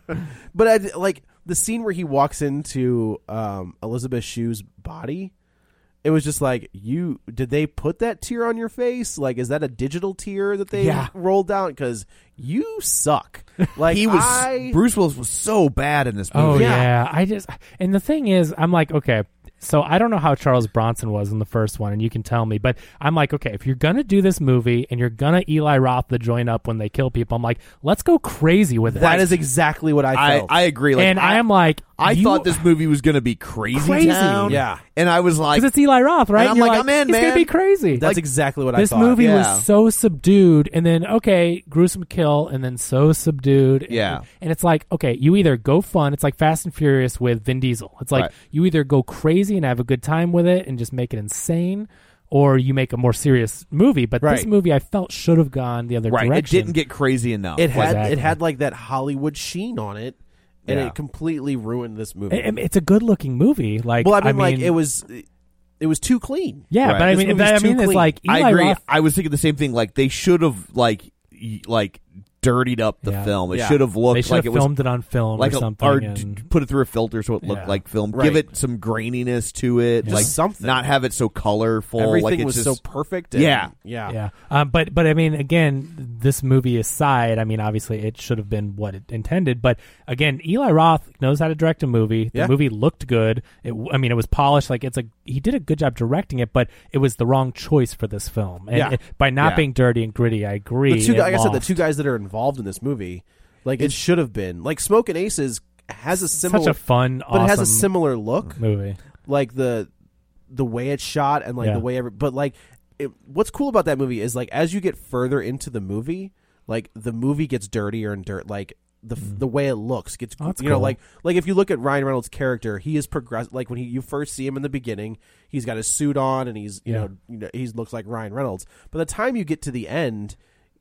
But I, like the scene where he walks into um, Elizabeth Shue's body, it was just like, you did they put that tear on your face? Like, is that a digital tear that they Yeah. rolled down? Because you suck. Like he was I, Bruce Willis was so bad in this Oh movie. yeah. Yeah. I just and the thing is, I'm like, okay, so I don't know how Charles Bronson was in the first one, and you can tell me, but I'm like, okay, if you're gonna do this movie and you're gonna Eli Roth the joint up when they kill people, I'm like, let's go crazy with it. that is exactly what I I, felt. I agree. Like, and I, I am like, I you- thought this movie was going to be crazy, Crazy. town. Yeah. and I was like, because it's Eli Roth, right? And I'm You're like, I'm in, he's man. gonna be crazy. That's like, exactly what I This thought. movie Yeah. was so subdued, and then okay, gruesome kill, and then so subdued. and- Yeah. and it's like, okay, you either go fun. It's like Fast and Furious with Vin Diesel. It's like Right. you either go crazy and have a good time with it and just make it insane, or you make a more serious movie. But this Right. movie, I felt should have gone the other right. It direction. didn't get crazy enough. It had Exactly. it had like that Hollywood sheen on it, and Yeah. it completely ruined this movie. I- I mean, it's a good looking movie. Like, well, I mean, like it was, it was too clean. Yeah, Right. but I This mean, movie's that, I too mean, it's clean. like Eli I agree. Roth. I was thinking the same thing. Like they should have like y- like dirtied up the Yeah. film. It Yeah. should have looked They should like have it was filmed it on film like or a, something. or and- d- put it through a filter so it looked Yeah. like film. Right. Give it some graininess to it, Just like something. Not have it so colorful. Everything like it's was just, so perfect. And, Yeah. yeah, Yeah, um, but but I mean, again, this movie aside, I mean, obviously it should have been what it intended. But again, Eli Roth knows how to direct a movie. The Yeah. movie looked good. It, I mean, it was polished. Like it's a he did a good job directing it, but it was the wrong choice for this film. And Yeah. it- by not Yeah. being dirty and gritty, I agree. The two, it like I said, the lost. two guys that are involved in this movie, like it should have been like Smoke and Aces has a similar, such a fun, but it has a awesome similar look, movie. like the the way it's shot and like Yeah. the way every. But like, it, what's cool about that movie is like as you get further into the movie, like the movie gets dirtier and dirt, like. The the way it looks gets Oh, that's you know cool. like like if you look at Ryan Reynolds' character, he is progressed. Like when he you first see him in the beginning, he's got his suit on and he's you Yeah. know you know he looks like Ryan Reynolds. By the time you get to the end,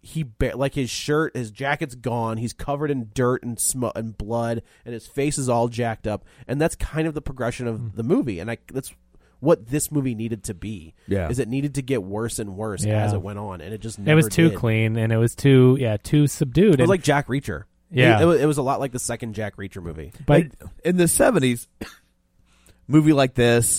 he ba- like his shirt, his jacket's gone. He's covered in dirt and sm- and blood, and his face is all jacked up. And that's kind of the progression of mm. the movie. And I that's what this movie needed to be. Yeah, is it needed to get worse and worse yeah. as it went on, and it just never it was too did. clean, and it was too yeah too subdued. It was and, like Jack Reacher. Yeah, it, it, was, it was a lot like the second Jack Reacher movie. But in the seventies, movie like this,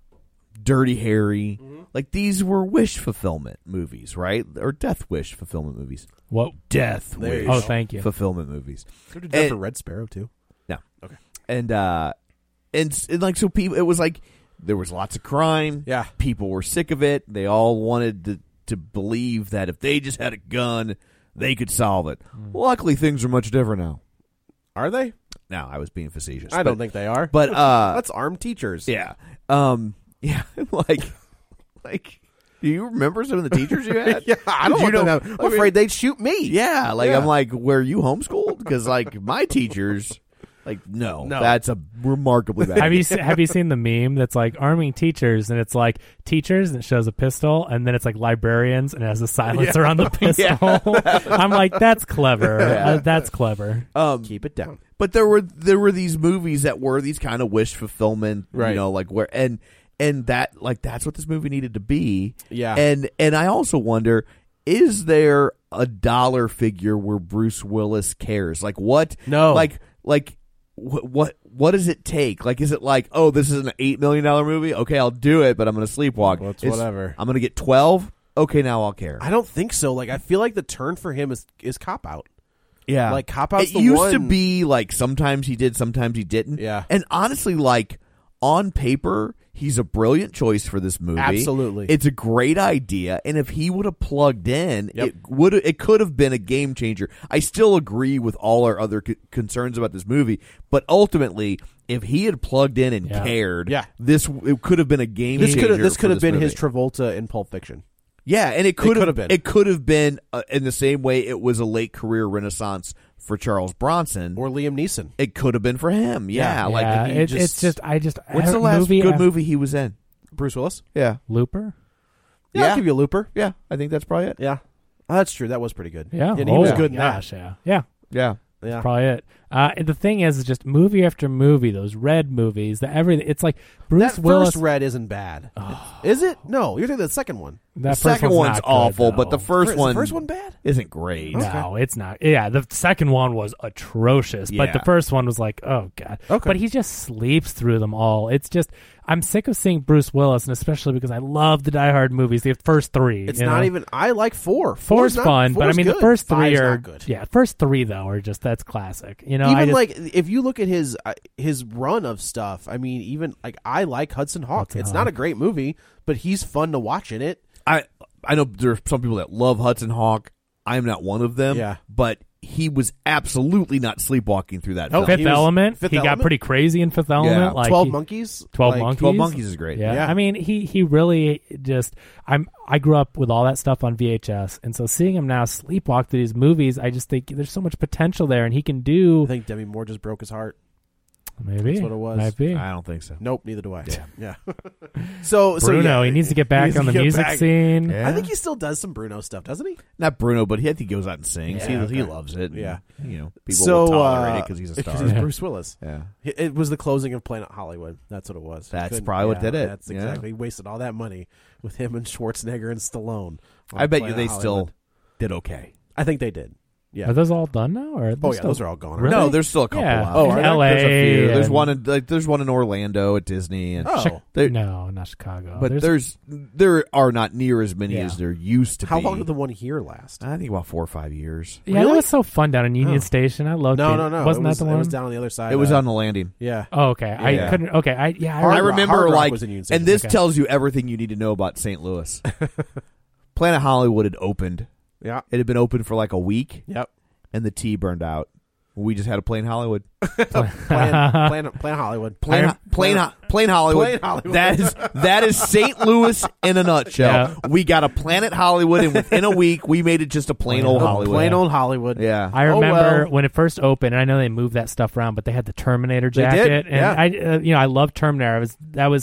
Dirty Harry. Mm-hmm. Like, these were wish fulfillment movies, right? Or death wish fulfillment movies. What? Death there wish. You oh, thank you. Fulfillment movies. Could have done for Red Sparrow, too. No. Okay. And, uh, and, and, like, so people, it was like, there was lots of crime. Yeah. People were sick of it. They all wanted to, to believe that if they just had a gun, they could solve it. Mm. Luckily, things are much different now. Are they? No, I was being facetious. I but, don't think they are. But, uh. Let's arm teachers. Yeah. Um, yeah. Like. Like, do you remember some of the teachers you had? yeah, I don't you know. know, I'm afraid they'd shoot me. Yeah, like yeah. I'm like, were you homeschooled? Because like my teachers, like no, no. that's a remarkably bad. Have you se- have you seen the meme that's like arming teachers, and it's like teachers and it shows a pistol, and then it's like librarians and it has a silencer yeah. on the pistol. Yeah. I'm like, that's clever. Yeah. Uh, that's clever. Um, Keep it down. But there were there were these movies that were these kind of wish fulfillment, right? You know, like where and. And that, like, that's what this movie needed to be. Yeah. And and I also wonder, is there a dollar figure where Bruce Willis cares? Like, what? No. Like, like, wh- what? What does it take? Like, is it like, oh, this is an eight million dollar movie? Okay, I'll do it, but I'm going to sleepwalk. Well, it's It's- whatever. I'm going to get twelve. Okay, now I'll care. I don't think so. Like, I feel like the turn for him is is Cop Out. Yeah. Like, Cop Out's It the used one. to be like sometimes he did, sometimes he didn't. Yeah. And honestly, like on paper, he's a brilliant choice for this movie. Absolutely. It's a great idea, and if he would have plugged in, Yep. it would it could have been a game changer. I still agree with all our other c- concerns about this movie, but ultimately, if he had plugged in and Yeah. cared, Yeah. this it could have been a game This changer. could have this for could have been movie. his Travolta in Pulp Fiction. Yeah, and it could could have have been. It could have been uh, in the same way it was a late career renaissance for Charles Bronson Or Liam Neeson. It could have been for him. Yeah, Yeah. like yeah, he it, just, it's just I just What's the last movie good I- movie he was in? Bruce Willis? Yeah, Looper. Yeah, Yeah. I'll give you a Looper. yeah. I think that's probably it. Yeah. Oh, that's true. That was pretty good. Yeah, And he oh, was good in that. gosh, yeah, yeah. Yeah. Yeah. Probably it. Uh, and the thing is, is just movie after movie, those Red movies, the everything. It's like Bruce That Willis. first Red isn't bad. Is it? No, you're thinking the second one. that The first second one's one's not good, awful, but though. the first Is one, the first one bad? isn't great. No, it's not. Yeah, the second one was atrocious, but Yeah. the first one was like, oh god. Okay. But he just sleeps through them all. It's just I'm sick of seeing Bruce Willis, and especially because I love the Die Hard movies, the first three. It's you not know? even. I like four. Four's not, fun, but I four's mean good. the first three Five's are not good. yeah. First three though are just that's classic. You know, Even I just, like if you look at his uh, his run of stuff, I mean, even like I like Hudson Hawk. Hudson it's Hawk. not a great movie, but he's fun to watch in it. I I know there are some people that love Hudson Hawk. I am not one of them. Yeah. But he was absolutely not sleepwalking through that Oh, film. Fifth he was- Element. Fifth he got Element? pretty crazy in Fifth Element. Yeah. Like Twelve he- Monkeys. Twelve like, Monkeys. Twelve Monkeys is great. Yeah. Yeah. I mean, he he really just. I'm. I grew up with all that stuff on V H S, and so seeing him now sleepwalk through these movies, I just think there's so much potential there, and he can do. I think Demi Moore just broke his heart. Maybe That's what it was. Might be. I don't think so. Nope, neither do I. Yeah, yeah. so, so Bruno, yeah, he needs to get back needs on to the get music back. scene. Yeah. I think he still does some Bruno stuff, doesn't he? Not Bruno, but he I think he goes out and sings. Yeah, he okay. he loves it. Yeah. And, you know, people so will tolerate uh, it because he's a star. Because he's Yeah. Bruce Willis. yeah. It it was the closing of Planet Hollywood. That's what it was. He That's couldn't- probably what yeah, did it. That's Yeah. exactly. He wasted all that money with him and Schwarzenegger and Stallone. on I bet you Planet they Hollywood. still did okay. I think they did. Yeah. Are those all done now? Or are they Oh yeah, still- those are all gone. Really? No, there's still a couple Yeah. out. Oh, there. are there? L A. There's a few. There's and- one in like there's one in Orlando at Disney, and Oh. there- No, not Chicago. but there's, there are not near as many Yeah. as there used to How be. long did the one here last? I think about four or five years. yeah, Really? that was so fun down in Union Oh. Station. I loved No, it. no, no. Wasn't it was, that the It one? was down on the other side. It was uh, on the landing. Yeah. Oh, okay. I Yeah. couldn't. Okay, I yeah. I, Hard I Rock- remember Hard Rock like, was in Union Station. and this Okay. tells you everything you need to know about Saint Louis. Planet Hollywood had opened. Yeah. It had been open for like a week, Yep. and the T burned out. We just had a plain Hollywood. Plan, plan, plan Hollywood. Plain, Plan, plain, Ho- plain Hollywood. Plain Hollywood. That is that is Saint Louis in a nutshell. Yeah. We got a Planet Hollywood, and within a week, we made it just a plain, Plain old old- Hollywood. Plain old Hollywood. Yeah. I Oh, remember well. when it first opened, and I know they moved that stuff around, but they had the Terminator They jacket, did, and yeah. I, uh, you know, I love Terminator. I was that was,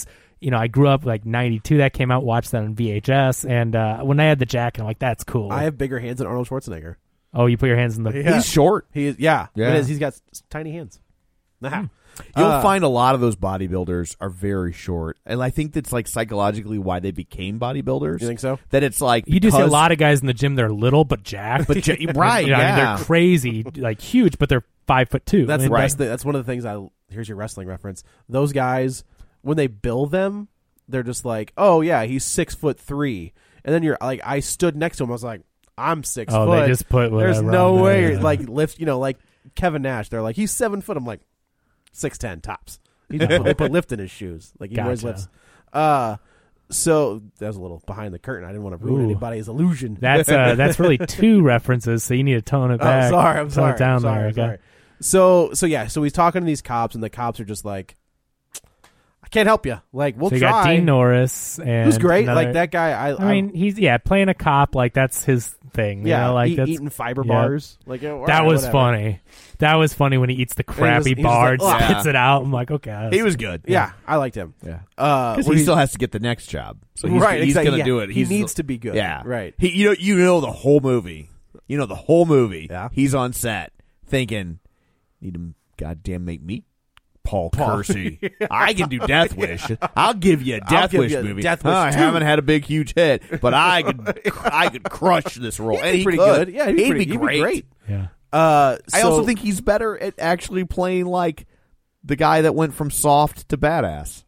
you know, I grew up like ninety-two. That came out. Watched that on V H S, and uh, when I had the jacket, I'm like, that's cool. I have bigger hands than Arnold Schwarzenegger. Oh, you put your hands in the. Yeah. He's short. He is. Yeah, Yeah. It is. He's got s- tiny hands. Nah. You'll Uh, find a lot of those bodybuilders are very short, and I think that's like psychologically why they became bodybuilders. You think so? That it's like You do see a because- lot of guys in the gym. They're little but jacked. But ja- right, You know, I mean, yeah. they're crazy, like huge, but they're five foot two. That's I mean, the best thing. That's one of the things I. Here's your wrestling reference. Those guys, when they bill them, they're just like, oh yeah, he's six foot three, and then you're like, I stood next to him. I was like, I'm six Oh, foot. they just put There's whatever no on there, way. yeah. Like lift, you know, like Kevin Nash. They're like, he's seven foot. I'm like, six ten tops. He just put, they put lift in his shoes. Like he wears Gotcha. lifts. Uh, so that was a little behind the curtain. I didn't want to ruin Ooh. anybody's illusion. That's uh, that's really two references, so you need to tone it Oh, back. sorry, I'm tone sorry. it down I'm sorry, there. I'm okay? sorry. So, so yeah, so he's talking to these cops, and the cops are just like, "I can't help you. Like, we'll so you try." got Dean Norris, and who's great. another- Like that guy. I, I mean, he's yeah playing a cop. Like that's his thing. yeah, you know, like eat- that's, eating fiber yeah. bars. Like yeah, all that right, was whatever. funny. That was funny when he eats the was- crappy he was bar, like, and "Ugh." spits it out. I'm like, okay, that's- He was good. Yeah, I liked him. Yeah. Uh, Because when he still has to get the next job, so he's, Right, he's exactly, going to yeah. do it. He He's needs to be good. Yeah, Right. He, you know, you know the whole movie. You know the whole movie. Yeah. He's on set thinking, "Need to goddamn make me Paul, Paul. Kersey. I can do Death Wish. I'll give you a I'll Death give Wish you a movie. Death Wish Oh, I two. haven't had a big huge hit, but I could, I could crush this role. He'd and be he pretty could. good. Yeah, he'd be pretty- be he'd be great. great. yeah. Uh, I so- also think he's better at actually playing like the guy that went from soft to badass.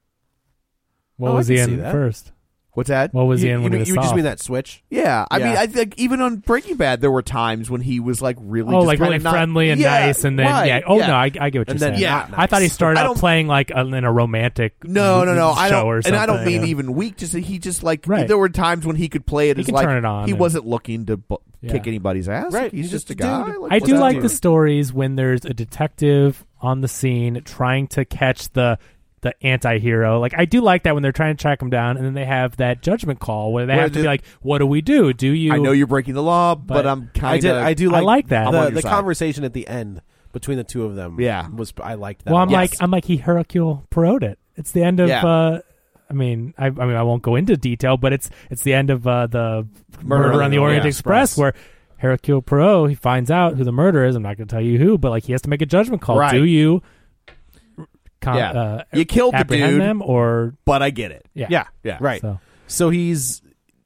What Oh, I was can he see in that. first? What's that? What was you, he in you when mean, he was you just soft? mean that switch? Yeah, I Yeah. mean, I think even on Breaking Bad, there were times when he was like really, Oh, just like really really not- friendly and Yeah, nice, and then right, yeah. Oh yeah. no, I, I get what you're And then saying. not I thought he nice. started I out don't- playing like a, in a romantic No, no, no. I show don't, or and something. I don't mean yeah. even weak. Just that he just like Right. there were times when he could play it He as can like turn it on he and- wasn't looking to bu- Yeah. kick anybody's ass. Right. He's, He's just, just a a guy. dude. Like, I what's do that like do? the stories when there's a detective on the scene trying to catch the the anti-hero. Like I do like that when they're trying to track him down, and then they have that judgment call where they Where have to the- be like, "What do we do? Do you?" I know you're breaking the law, but, But I'm kind I of. did. I do. I Like, like that. I'm on The, your the side. conversation at the end between the two of them. Yeah. was I liked that. Well, I'm a lot. like, I'm like he Hercule Poirot it. It's the end of. Yeah. uh I mean, I, I mean, I won't go into detail, but it's it's the end of uh, the Murder, on the Orient yeah, Express, Express. where Hercule Poirot he finds out who the murderer is. I'm not going to tell you who, but like he has to make a judgment call. Right. Do you? Con- Yeah. uh, You killed the apprehend dude. them, or but I get it. yeah, yeah, Yeah. right. So So he's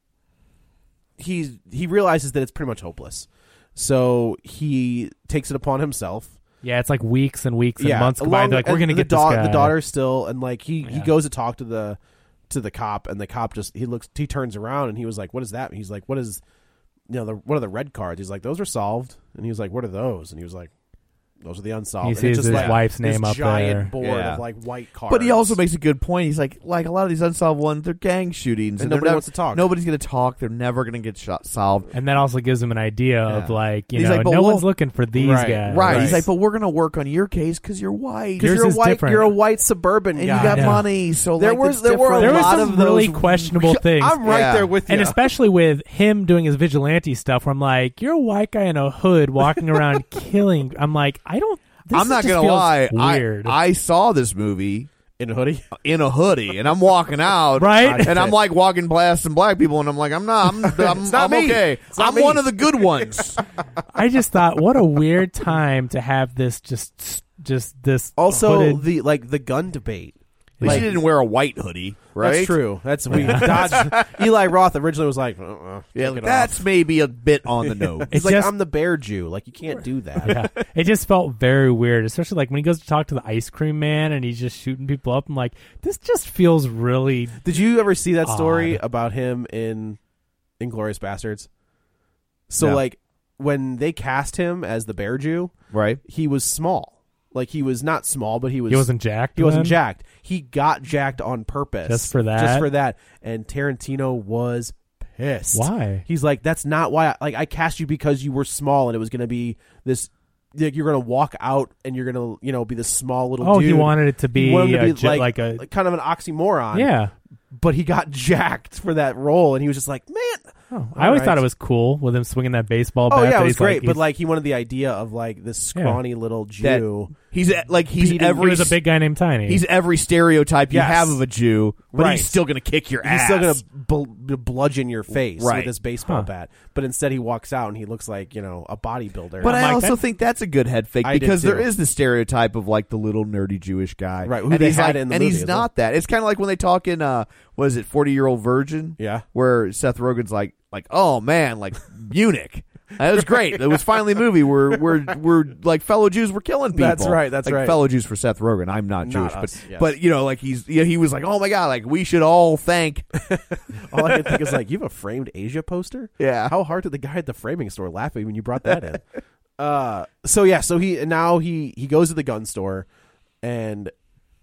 he's he realizes that it's pretty much hopeless. So he takes it upon himself. yeah, it's like weeks and weeks and yeah, months go by. along- They're like, we're and going to the get da- this guy. the daughter still, and like he he Yeah. goes to talk to the to the cop, and the cop just he looks he turns around and he was like, "What is that?" And he's like, "What is you know the what are the red cards?" He's like, "Those are solved," and he was like, "What are those?" And he was like, "Those are the unsolved." He and sees it's just his like wife's this name up giant there. board Yeah. of like white cards. But he also makes a good point. He's like, like a lot of these unsolved ones, they're gang shootings, And they're nobody never- wants to talk. Nobody's going to talk. They're never going to get shot, solved. And that also gives him an idea of Yeah. like, you He's know, like, but no we'll- one's looking for these Right, guys. Right. He's Right. like, but we're going to work on your case because you're white. because Yours you're a is white, different. you're a white suburban and guy. you got Yeah. money. So There like, was it's there were a different. There lot were of some those really questionable things. I'm right Yeah. there with you. And especially with him doing his vigilante stuff, where I'm like, you're a white guy in a hood walking around killing. I'm like, I don't. This I'm not just gonna feels lie. Weird. I, I saw this movie in a hoodie. in a hoodie, and I'm walking out, Right? And I'm like walking past some black people, and I'm like, I'm not. I'm, I'm, It's not I'm me. okay. It's not I'm me. one of the good ones. I just thought, what a weird time to have this. Just, just this. Also, hooded- the like the gun debate. At least Like, he didn't wear a white hoodie, right? That's true. That's we dodged. Eli Roth originally was like, uh-uh, Yeah, take it that's off. maybe a bit on the nose. He's It's like, just- I'm the bear Jew. Like, you can't do that. yeah, it just felt very weird, especially like when he goes to talk to the ice cream man and he's just shooting people up. I'm like, this just feels really. Did you ever see that story Odd. about him in Inglourious Bastards? So, No. like, when they cast him as the bear Jew, right? he was small. Like, he was not small, but he was. He wasn't jacked. He wasn't then? jacked. He got jacked on purpose. Just for that? Just for that. And Tarantino was pissed. Why? He's like, that's not why. I, like, I cast you because you were small, and it was going to be this. Like, you're going to walk out, and you're going to, you know, be this small little. Oh, dude. he wanted it to be, He wanted to a be ju- like, like a- like kind of an oxymoron. Yeah. But he got jacked for that role, and he was just like, man. Oh, I always right. thought it was cool with him swinging that baseball bat. Oh yeah, that it was he's great. Like, but like he wanted the idea of like this scrawny little Jew. That he's a- like he's beating- every he was a big guy named Tiny. He's every stereotype you Yes. have of a Jew, but Right. he's still going to kick your He's ass. still gonna bl- bludgeon your face Right. with this baseball Huh. bat. But instead, he walks out and he looks like you know a bodybuilder. But I'm I like, also that- think that's a good head fake I did because there too. is the stereotype of like the little nerdy Jewish guy, Right, who and they he's had like, in the and movie he's as not well. that. It's kind of like when they talk in uh, what is it, Forty Year Old Virgin? Yeah. where Seth Rogen's like, like, oh man, like Munich. That was great. It was finally a movie where where where like fellow Jews were killing people. That's right, that's like, right. Fellow Jews for Seth Rogen. I'm not, Not Jewish, us, but yes. but you know, like he's yeah, he was like, oh my god, like we should all thank. All I can think is like, you have a framed Asia poster? Yeah. How hard did the guy at the framing store laugh at you when you brought that in? uh, so yeah, so he now he he goes to the gun store and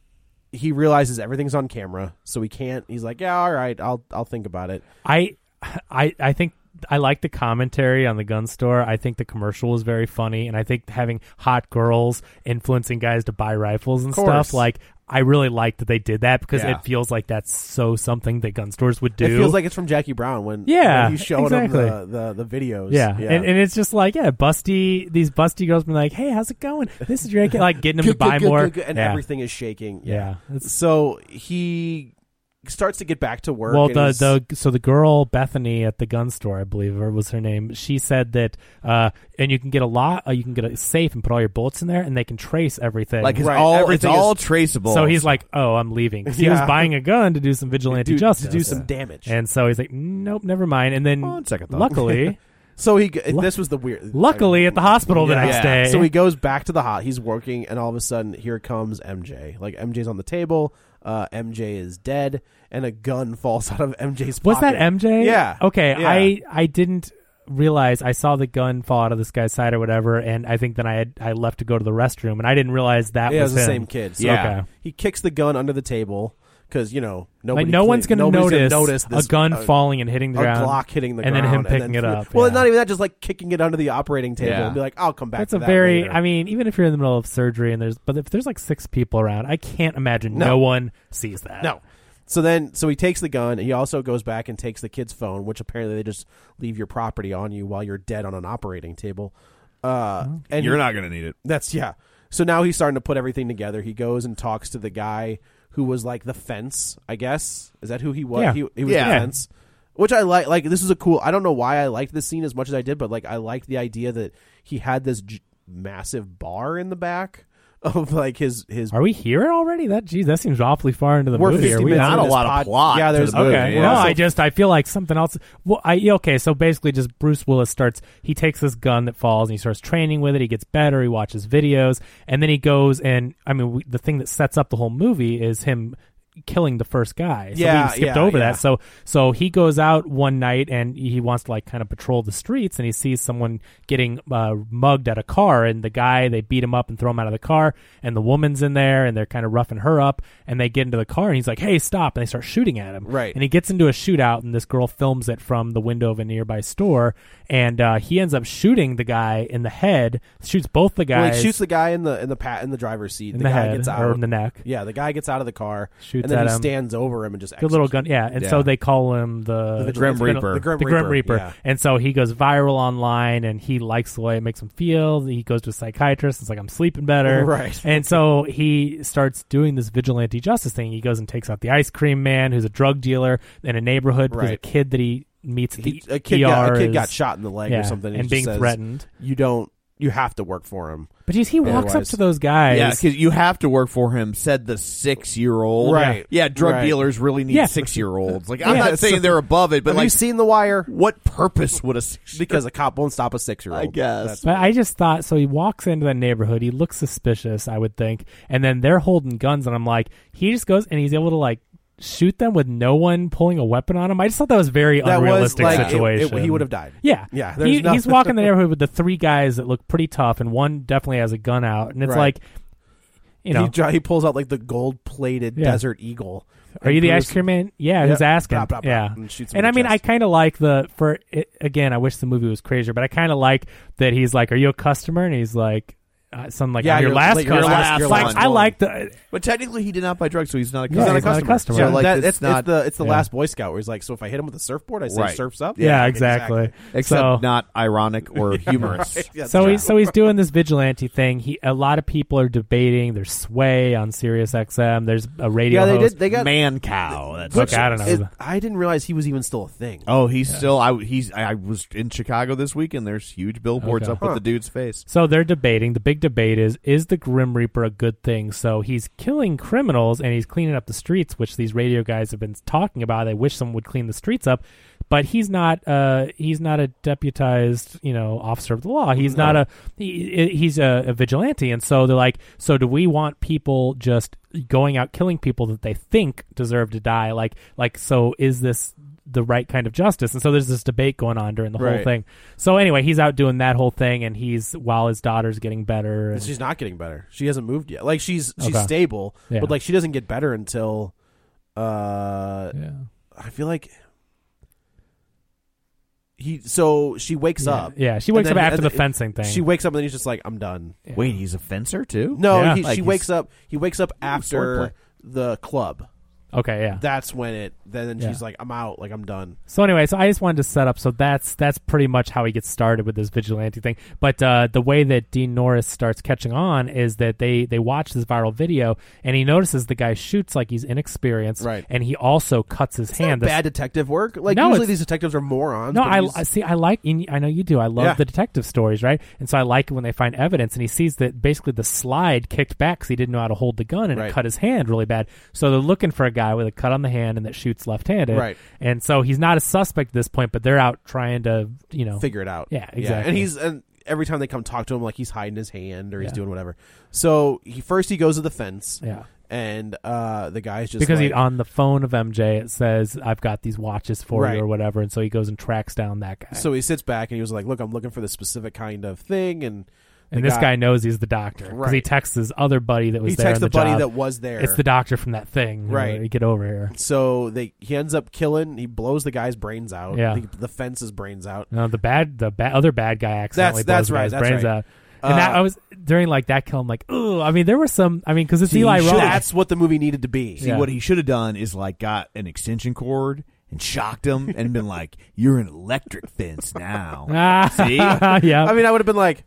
he realizes everything's on camera, so he can't. He's like, yeah, all right, I'll I'll think about it. I, I, I think I like the commentary on the gun store. I think the commercial was very funny, and I think having hot girls influencing guys to buy rifles and Of course. stuff, like I really like that they did that because Yeah. it feels like that's so something that gun stores would do. It feels like it's from Jackie Brown when Yeah, when he's showing exactly. him the, the the videos. Yeah, And, and it's just like, yeah, busty, these busty girls be like, hey, how's it going? This is your kid, like getting them to buy more. and yeah. everything is shaking. Yeah. It's- So he starts to get back to work. Well, and the he's- the so the girl Bethany at the gun store, I believe, or was her name. She said that, uh, and you can get a lot. Uh, you can get a safe and put all your bullets in there, and they can trace everything. Like it's Right, all it's everything all is- traceable. so he's like, "Oh, I'm leaving." 'Cause He Yeah. was buying a gun to do some vigilante do, justice, to do some damage. and so he's like, "Nope, never mind." And then, On second thought. luckily, So he Lu- this was the weird. luckily at the hospital the Yeah. next Yeah. day. So he goes back to the hot. He's working, and all of a sudden, here comes M J. Like M J's on the table. Uh, M J is dead, and a gun falls out of M J's was pocket. that M J? Yeah. Okay, Yeah. I I didn't realize I saw the gun fall out of this guy's side or whatever, and I think then I had I left to go to the restroom, and I didn't realize that Yeah, it was was the him. same kid. So Yeah. Okay. He kicks the gun under the table because you know nobody. Like no cle- one's going to nobody's notice, gonna notice this, a gun uh, falling and hitting the a ground, Glock hitting the and ground, then him picking it up. Well, yeah. not even that, just like kicking it under the operating table Yeah. and be like, "I'll come back." That's to a that very. later. I mean, even if you're in the middle of surgery and there's, but if there's like six people around, I can't imagine no, No. one sees that. No. So then, so he takes the gun. He also goes back and takes the kid's phone, which apparently they just leave your property on you while you're dead on an operating table. Uh, and you're he- not going to need it. That's yeah. So now he's starting to put everything together. He goes and talks to the guy who was like the fence. I guess is that who he was? Yeah. He, he was Yeah. the fence, which I like. Like this is a cool. I don't know why I liked this scene as much as I did, but like I liked the idea that he had this j- massive bar in the back of like his his. Are we here already? That geez, that seems awfully far into the We're movie. fifty Are we minutes not into a this lot of pod- plot Yeah, to there's the movie. Okay. Yeah. No, So- I just I feel like something else. Well, I okay. So basically, just Bruce Willis starts. He takes this gun that falls and he starts training with it. He gets better. He watches videos, and then he goes and I mean, we, the thing that sets up the whole movie is him killing the first guy. So Yeah, we skipped yeah, over yeah. that. So so he goes out one night and he wants to like kind of patrol the streets, and he sees someone getting uh, mugged at a car, and the guy, they beat him up and throw him out of the car, and the woman's in there and they're kind of roughing her up, and they get into the car and he's like, hey, stop, and they start shooting at him. Right. And he gets into a shootout, and this girl films it from the window of a nearby store, and uh, he ends up shooting the guy in the head, shoots both the Well, guys he shoots the guy in the in the pat in the driver's seat. in the, the, guy head gets out or in the neck. Yeah, the guy gets out of the car, Shoots and then at he him. stands over him and just Good little executes gun, yeah. And Yeah. so they call him the, The Grim vigilante. Reaper. The Grim the Reaper. Grim Reaper. Yeah. And so he goes viral online, and he likes the way it makes him feel. He goes to a psychiatrist. It's like, I'm sleeping better. Right. And so he starts doing this vigilante justice thing. He goes and takes out the ice cream man, who's a drug dealer in a neighborhood. Because a Right. kid that he meets at the He, a kid, E R got, a kid is- got shot in the leg yeah, or something, and he being just says, threatened. You don't. You have to work for him. But geez, he walks up Otherwise- to those guys. Yeah, because you have to work for him, said the six-year-old. Right. Yeah, drug Right. dealers really need Yeah. six-year-olds. Like, I'm Yeah. not saying they're above it, but Have like, you seen The Wire? what purpose would a six Because a cop won't stop a six-year-old. I guess. That's- But I just thought, so he walks into that neighborhood. He looks suspicious, I would think. And then they're holding guns, and I'm like, he just goes and he's able to like shoot them with no one pulling a weapon on him. I just thought that was a very that was unrealistic like it- situation. it- he would have died. Yeah, Yeah, there's He, no- he's walking the neighborhood with the three guys that look pretty tough, and one definitely has a gun out, and it's Right. like, you know, he, dri- he pulls out like the gold-plated Yeah. Desert Eagle. are you the Bruce- ice cream man? Yeah, Yeah. who's asking? Blah, blah, blah, yeah, and shoots him and in I the mean, I chest. kind of like the for it, again. I wish the movie was crazier, but I kind of like that he's like, "Are you a customer?" And he's like, uh, some like Yeah, on your your- last like your customer. last- your like last I one. like the But technically, he did not buy drugs, so he's not a Yeah, customer. he's not a customer. So, Yeah, like, that, it's, it's, not it's the it's the yeah. last Boy Scout where he's like, so if I hit him with a surfboard, I say Right. surfs up. yeah, exactly. except so, not ironic or humorous. Right. Yeah, so that's he's so he's doing this vigilante thing. He a lot of people are debating. There's Sway on Sirius X M. There's a radio Yeah, they host. did. They got. Man cow. That's Which- I don't know. it- I didn't realize he was even still a thing. Oh, he's still. I he's. I was in Chicago this week, and there's huge billboards Okay. up with Huh. the dude's face. So they're debating. The big debate is: is the Grim Reaper a good thing? So he's killing criminals and he's cleaning up the streets, which these radio guys have been talking about. They wish someone would clean the streets up, but he's not. Uh, he's not a deputized, you know, officer of the law. He's No. not a. He, he's a, a vigilante, and so they're like, so do we want people just going out killing people that they think deserve to die? Like, like, so is this the right kind of justice? And so there's this debate going on during the whole Right. thing. So anyway, he's out doing that whole thing, and he's while his daughter's getting better. And, She's not getting better. She hasn't moved yet. Like she's she's Okay. stable, Yeah. but like she doesn't get better until. Uh, yeah. I feel like. He so she wakes Yeah. up. Yeah, she and wakes then- up after and the it- fencing thing. She wakes up and then he's just like, I'm done. Yeah. Wait, he's a fencer too? No, Yeah. he, Like she he's- wakes up. He wakes up swordplay. after the club. Okay, yeah. That's when it. Then Yeah. she's like, I'm out. Like I'm done. So anyway, so I just wanted to set up. So that's that's pretty much how he gets started with this vigilante thing. But uh, the way that Dean Norris starts catching on is that they they watch this viral video and he notices the guy shoots like he's inexperienced, Right. And he also cuts his It's hand. not The- bad detective work. Like No, usually it's- these detectives are morons. No, but I, he's- I see. I like. I know you do. I love Yeah. the detective stories, right? And so I like it when they find evidence, and he sees that basically the slide kicked back because he didn't know how to hold the gun, and Right. it cut his hand really bad. So they're looking for a guy with a cut on the hand and that shoots left-handed, Right. And so he's not a suspect at this point, but they're out trying to, you know, figure it out. Yeah, exactly. And he's and every time they come talk to him, like he's hiding his hand or he's Yeah. doing whatever. So he first he goes to the fence. Yeah. And uh, the guy's just because like, he on the phone of M J it says I've got these watches for Right. you or whatever, and so he goes and tracks down that guy. So he sits back and he was like, "Look, I'm looking for this specific kind of thing." And and the this guy knows he's the doctor because Right. he texts his other buddy that was He there. texts on the buddy job. that was there. It's the doctor from that thing, Right. You get over here. So they he ends up killing. He blows the guy's brains out. Yeah. the, the fence's brains out. No, the bad, the ba- other bad guy accidentally That's- that's blows the right, guy's that's brains right. out. And that Uh, I was during like that kill. I'm like, oh, I mean, there were some. I mean, because it's See, Eli he Roth. should- That's what the movie needed to be. See, Yeah. what he should have done is like got an extension cord and shocked him and been like, "You're an electric fence now." Ah, See? yeah. I mean, I would have been like,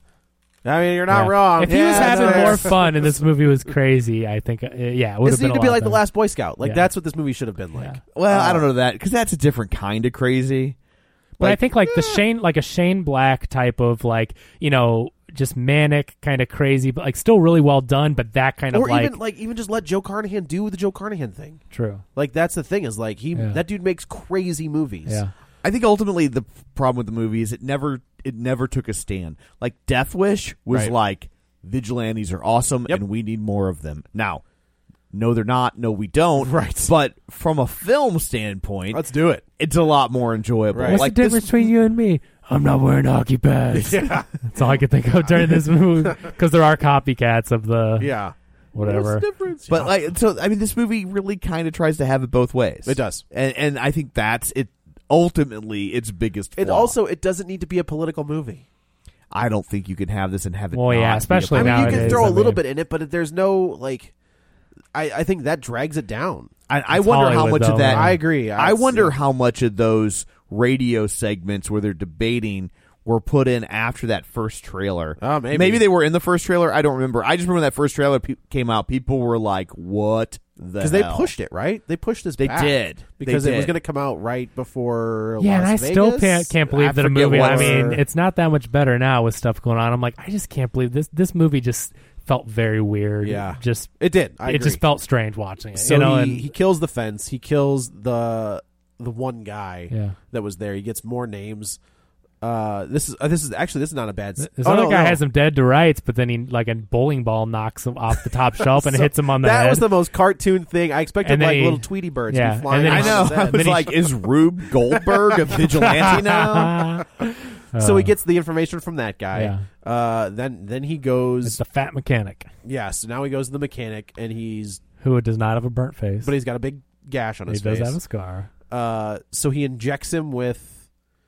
I mean, you're not Yeah. wrong. If he was Yeah, having that's- more fun and this movie was crazy, I think, uh, yeah, it would This have been needed a to be lot like The better. Last Boy Scout. Like Yeah. that's what this movie should have been like. Yeah. Well, I Uh, don't know that because that's a different kind of crazy. But I Like, think like the Shane, like a Shane Black type of like, you know, just manic kind of crazy, but like still really well done. But that kind of Or like, even like even just let Joe Carnahan do the Joe Carnahan thing. true. Like that's the thing is like he Yeah. that dude makes crazy movies. Yeah. I think ultimately the problem with the movie is it never it never took a stand. Like Death Wish was Right. like vigilantes are awesome Yep. and we need more of them. Now, no, they're not. No, we don't. Right. But from a film standpoint, Let's do it. it's a lot more enjoyable. Right. What's Like the difference this, between you and me? I'm not wearing hockey pads. Yeah. That's all I could think of during this movie because there are copycats of the Yeah. whatever. What's the difference? But Yeah. like, so I mean, this movie really kind of tries to have it both ways. It does. and and I think that's it. Ultimately, its biggest. it flaw. also it doesn't need to be a political movie. I don't think you can have this and have it. Well, yeah, not be a especially I mean, you nowadays, can throw I a little mean- bit in it, but there's no like. I, I think that drags it down. I, I It's wonder how Hollywood, much though, of that. man. I agree. I I- wonder yeah. how much of those radio segments where they're debating were put in after that first trailer. Oh, maybe. they were in the first trailer. I don't remember. I just remember that first trailer pe- came out. People were like, "What the?" Because they hell? pushed it, right? They pushed this. They back did. because They it was did. going to come out right before. Yeah, and I Las still Vegas? can't, can't believe I that a forget movie. what I mean, order. it's not that much better now with stuff going on. I'm like, I just can't believe this. This movie just felt very weird. Yeah. It just It did. I it agree. just felt strange watching it. So you know, he, and he kills the fence. He kills the the one guy Yeah. that was there. He gets more names. Uh, this is uh, this is actually this is not a bad. s- this oh, other no, guy no. has him dead to rights, but then he like a bowling ball knocks him off the top shelf and So hits him on the that head. was the most cartoon thing. I expected And then like he- little Tweety birds yeah, to be flying. and then I he- around know. his I head. was like, "Is Rube Goldberg a vigilante now?" So Uh, he gets the information from that guy. Yeah. Uh, then then he It's goes. the fat mechanic Yeah. So now he goes to the mechanic, and he's who does not have a burnt face, but he's got a big gash on he his does face. have a scar. Uh, so he injects him with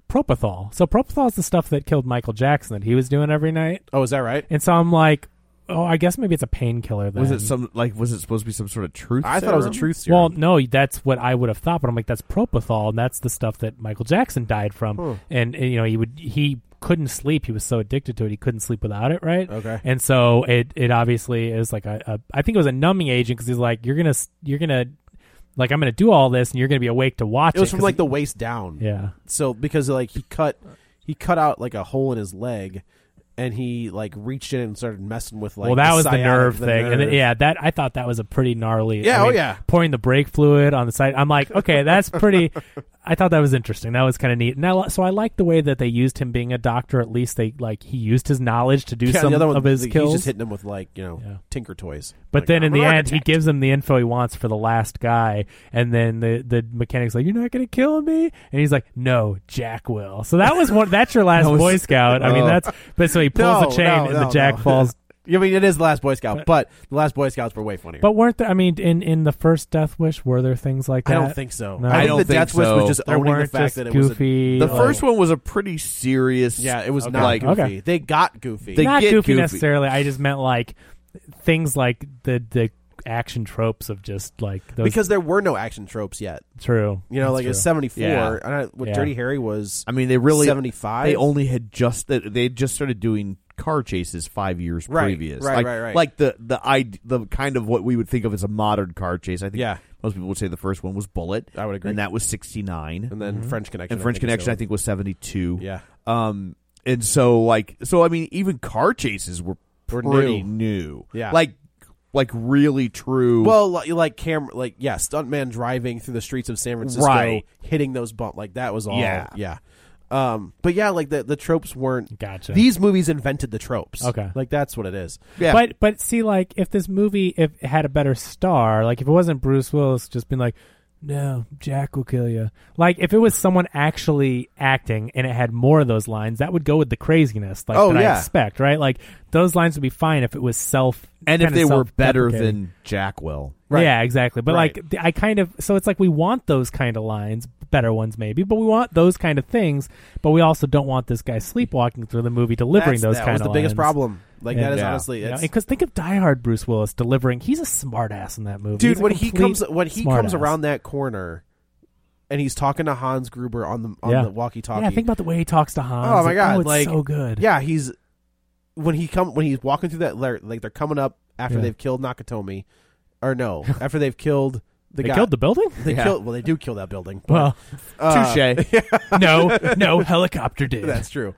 propofol. So propofol is the stuff that killed Michael Jackson that he was doing every night. Oh, is that right? And so I'm like, oh, I guess maybe it's a painkiller then. Was it some like? Was it supposed to be some sort of truth? I serum? thought it was a truth serum. Well, no, that's what I would have thought, but I'm like, that's propofol, and that's the stuff that Michael Jackson died from. Huh. And, and you know, he would he couldn't sleep. He was so addicted to it, he couldn't sleep without it, right? Okay. And so it it obviously is like a, a I think it was a numbing agent because he's like, you're gonna you're gonna like I'm gonna do all this, and you're gonna be awake to watch it. It was from like he, the waist down. Yeah. So because like he cut he cut out like a hole in his leg. And he like reached in and started messing with like. Well, that the was the sciatic, nerve the thing, nerve. and then, yeah, that I thought that was a pretty gnarly. Yeah, I mean, oh yeah. Pouring the brake fluid on the side, I'm like, okay, that's pretty. I thought that was interesting. That was kind of neat. Now, so I like the way that they used him being a doctor. At least they like he used his knowledge to do Yeah, some the other one, of his he's kills. just hitting him with like you know Yeah. tinker toys. But Like, then I'm in the an end, he architect. gives him the info he wants for the last guy, and then the the mechanic's like, "You're not going to kill me," and he's like, "No, Jack will." So that was one. That's your last That was- Boy Scout. I mean, Oh. that's. But so he pulls No, the chain, no, and no, the Jack no. falls. I mean, it is the last Boy Scout, but the last Boy Scouts were way funnier. But weren't there? I mean, in, in the first Death Wish, were there things like I that? don't think so. No. I I think don't the think Death Wish so. was just There owning the weren't fact just that it was a, goofy. The like- first one was a pretty serious. yeah, it was Okay. not Like- goofy. Okay. They got goofy. They not get goofy, goofy. necessarily. I just meant like things like the the action tropes of just like those. because there were no action tropes yet. true, You know, That's like true. it's seventy-four. Yeah. And I, what Yeah. Dirty Harry was. I mean, they really seventy-five. They only had just they had just started doing car chases five years Right, previous. right, like, right, right. Like the the id- the kind of what we would think of as a modern car chase. I think Yeah. most people would say the first one was Bullet. I would agree. and that was sixty-nine. and then French Connection. And French I think, Connection, so. I think, was seventy-two. Yeah. Um, and so like so, I mean, even car chases were Were pretty new. new. Yeah. like like really true. Well, like, like camera, like yeah, stuntman driving through the streets of San Francisco, Right. hitting those bump, like that was all. Yeah. yeah. Um, but yeah, like the the tropes weren't. Gotcha. These movies invented the tropes. Okay. like that's what it is. yeah. But but see, like if this movie if it had a better star, like if it wasn't Bruce Willis just being like, "No, Jack will kill you." Like if it was someone actually acting and it had more of those lines, that would go with the craziness. Like Oh, that yeah. I expect, right? Like those lines would be fine if it was self and if kinda they were better self-deprecating. than Jack will. Right. Yeah, exactly. But Right. like, th- I kind of so it's like we want those kind of lines, better ones maybe, but we want those kind of things. But we also don't want this guy sleepwalking through the movie delivering That's- those that kind was of the lines. biggest problem. Like Yeah. that is Yeah. honestly, it's, Because think of Die Hard, Bruce Willis delivering. He's a smart ass in that movie, dude. He's a When he complete comes, when he comes smartass. around that corner, and he's talking to Hans Gruber on the on Yeah. the walkie-talkie. Yeah, think about the way he talks to Hans. Oh my god, oh, it's like so good. Yeah, he's when he come when he's walking through that like like they're coming up after Yeah. they've killed Nakatomi, or no, after they've killed the they guy. killed the building. They Yeah. killed. Well, they do kill that building. but, Well, uh, Touche. no, no helicopter did. That's true.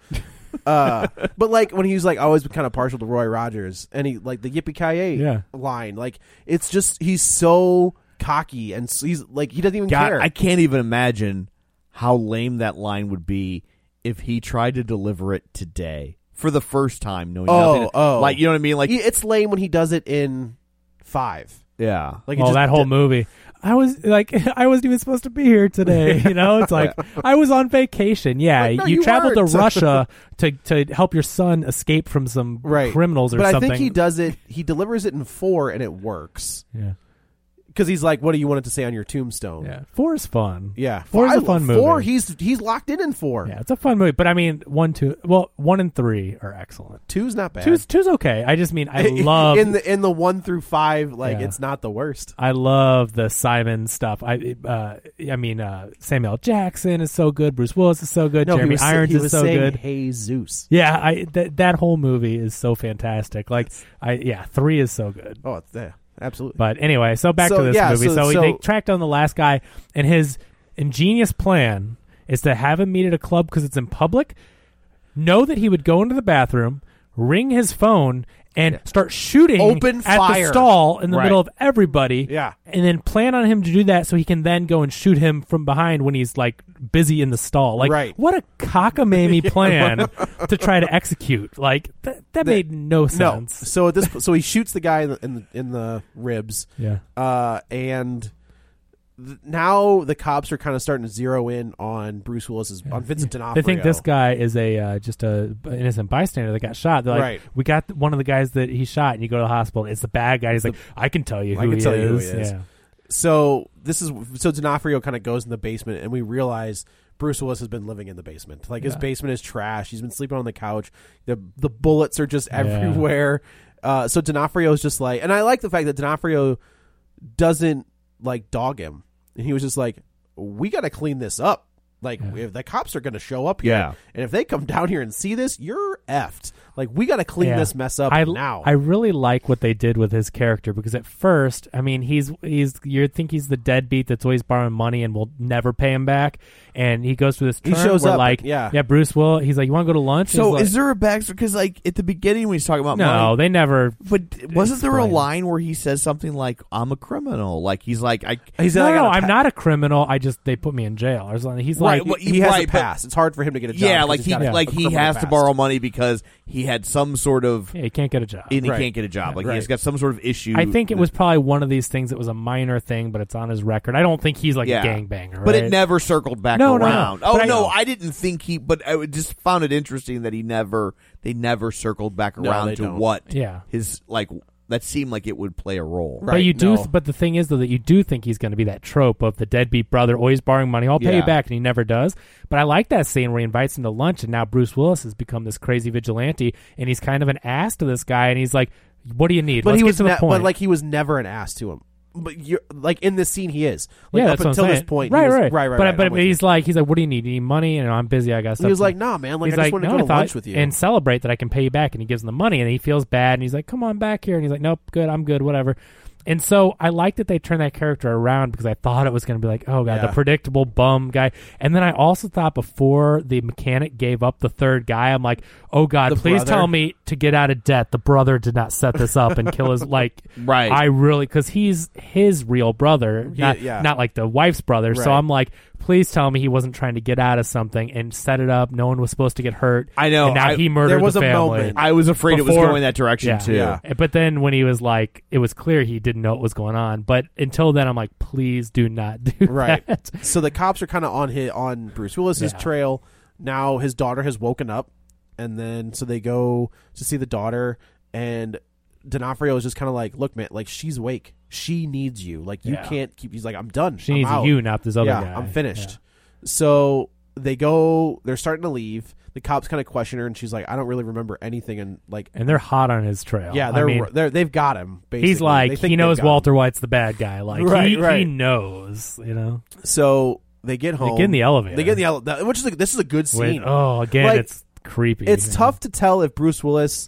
uh, but like when he was like always kind of partial to Roy Rogers, and he like the yippee ki Yeah. line, like it's just he's so cocky and s- he's like he doesn't even God, care. I can't even imagine how lame that line would be if he tried to deliver it today for the first time, knowing Oh, nothing. oh. Like, you know what I mean? Like, He- it's lame when he does it in five. yeah. Like it well, just that whole di- movie. I was like, I wasn't even supposed to be here today. You know, it's like I was on vacation. Yeah, Like, no, you, you traveled weren't. to Russia to to help your son escape from some right criminals or but something. I think he does it. He delivers it in four, and it works Yeah, because he's like, "What do you want it to say on your tombstone?" yeah. Four is fun. yeah. Four is I- a fun movie. Four, he's he's locked in in four. Yeah, it's a fun movie. But I mean, one, two, well, one and three are excellent. Two's not bad. Two's two's okay. I just mean I love in the in the one through five. Like Yeah. it's not the worst. I love the Simon stuff. I uh, I mean uh, Samuel Jackson is so good. Bruce Willis is so good. No, he Jeremy was, Irons he is was so saying good. Jesus. Yeah, I th- that whole movie is so fantastic. Like I yeah, three is so good. Oh, it's there. Absolutely. But anyway, so back So, to this yeah, movie. so- So, so- they track down the last guy, and his ingenious plan is to have him meet at a club because it's in public. Know that he would go into the bathroom, ring his phone, and start shooting Open at fire. the stall in the Right. middle of everybody. Yeah. and then plan on him to do that so he can then go and shoot him from behind when he's like busy in the stall. Like, Right. what a cockamamie plan to try to execute. Like that, that The- made no no. sense. So at this, so he shoots the guy in the in the, in the ribs. Yeah. Uh, and th- now the cops are kind of starting to zero in on Bruce Willis's on Vincent D'Onofrio. They think this guy is a uh, just a innocent bystander that got shot. They're like, Right. we got one of the guys that he shot, and you go to the hospital. It's the bad guy. He's like, I can tell you who I can he tell you who is. he is. Yeah. So this is so D'Onofrio kind of goes in the basement, and we realize Bruce Willis has been living in the basement. Like his Yeah. basement is trash. He's been sleeping on the couch. The the bullets are just Yeah. everywhere. Uh, so D'Onofrio is just like, and I like the fact that D'Onofrio doesn't like dog him, and he was just like, we got to clean this up. Like Yeah. if the cops are going to show up here, Yeah. and if they come down here and see this, you're effed. Like we got to clean Yeah. this mess up I, now. I really like what they did with his character because at first, I mean, he's he's you think he's the deadbeat that's always borrowing money and will never pay him back, and he goes through this He turn shows where up, like, yeah. yeah, Bruce Will, he's like, you want to go to lunch? So He's like, is there a backstory? Because like at the beginning when he's talking about no, money, they never. but wasn't there a explain. line where he says something like, "I'm a criminal"? Like he's like, I. He's No, like, I no, got a I'm pa- not a criminal. I just they put me in jail or something. He's Right, like, well, He has right, a but- pass. It's hard for him to get a job. Yeah, 'cause like he's he got a- like a he criminal has to past. borrow money because he had some sort of yeah, he can't get a job. and he Right. can't get a job. Like Right. he has got some sort of issue. I think it that- was probably one of these things that was a minor thing, but it's on his record. I don't think he's like Yeah. a gangbanger, but right? it never circled back No, no, no. around. Oh But I- no, I didn't think he. But I just found it interesting that he never. They never circled back No, around they to don't. what Yeah. his like. That seemed like it would play a role. Right. But you do, no. but the thing is though that you do think he's going to be that trope of the deadbeat brother always borrowing money. I'll pay Yeah. you back, and he never does. But I like that scene where he invites him to lunch, and now Bruce Willis has become this crazy vigilante, and he's kind of an ass to this guy, and he's like, "What do you need?" But Let's he get was to the ne- point. but like he was never an ass to him. But you're like in this scene, he is. Like, yeah, up that's what I'm until this saying. point, he right, was, right, right, right. But right, but I'm with he's you. like, he's like, "What do you need? You need money?" And I'm busy. I got stuff. He was to-" like, "Nah, man. Like he's I like, just want to no, go to I thought- lunch with you." and celebrate that I can pay you back. And he gives him the money, and he feels bad, and he's like, "Come on back here." And he's like, "Nope, good, I'm good, whatever." And so I like that they turned that character around because I thought it was going to be like, oh god, Yeah. the predictable bum guy. And then I also thought before the mechanic gave up the third guy, I'm like, oh god, The please brother? tell me to get out of debt. The brother did not set this up and kill his like. Right. I really because he's his real brother, Yeah, not yeah. not like the wife's brother. So Right. I'm like, please tell me he wasn't trying to get out of something and set it up. No one was supposed to get hurt. I know, And now I- he murdered there was the a family. moment. I was afraid it was Before- going that direction Yeah. too. Yeah. But then when he was like, it was clear he didn't know what was going on. But until then, I'm like, please do not do Right. that. So the cops are kind of on his, on Bruce Willis's Yeah. trail. Now his daughter has woken up, and then so they go to see the daughter, and D'Onofrio is just kind of like, "Look, man, like she's awake. She needs you. Like you Yeah. can't keep." He's like, "I'm done. She I'm needs out. you, not this other yeah, guy. I'm finished." Yeah. So they go. They're starting to leave. The cops kind of question her, and she's like, "I don't really remember anything." And like, And they're hot on his trail. yeah, I they're, mean, they're they've got him. Basically. he's They like, think he they've knows got him. Walter White's the bad guy. Like, Right, he, right. he knows, you know. So they get home. get in the elevator. They get in the elevator, which is like, this is a good scene. With, oh, again, Like, it's creepy. It's you know? tough to tell if Bruce Willis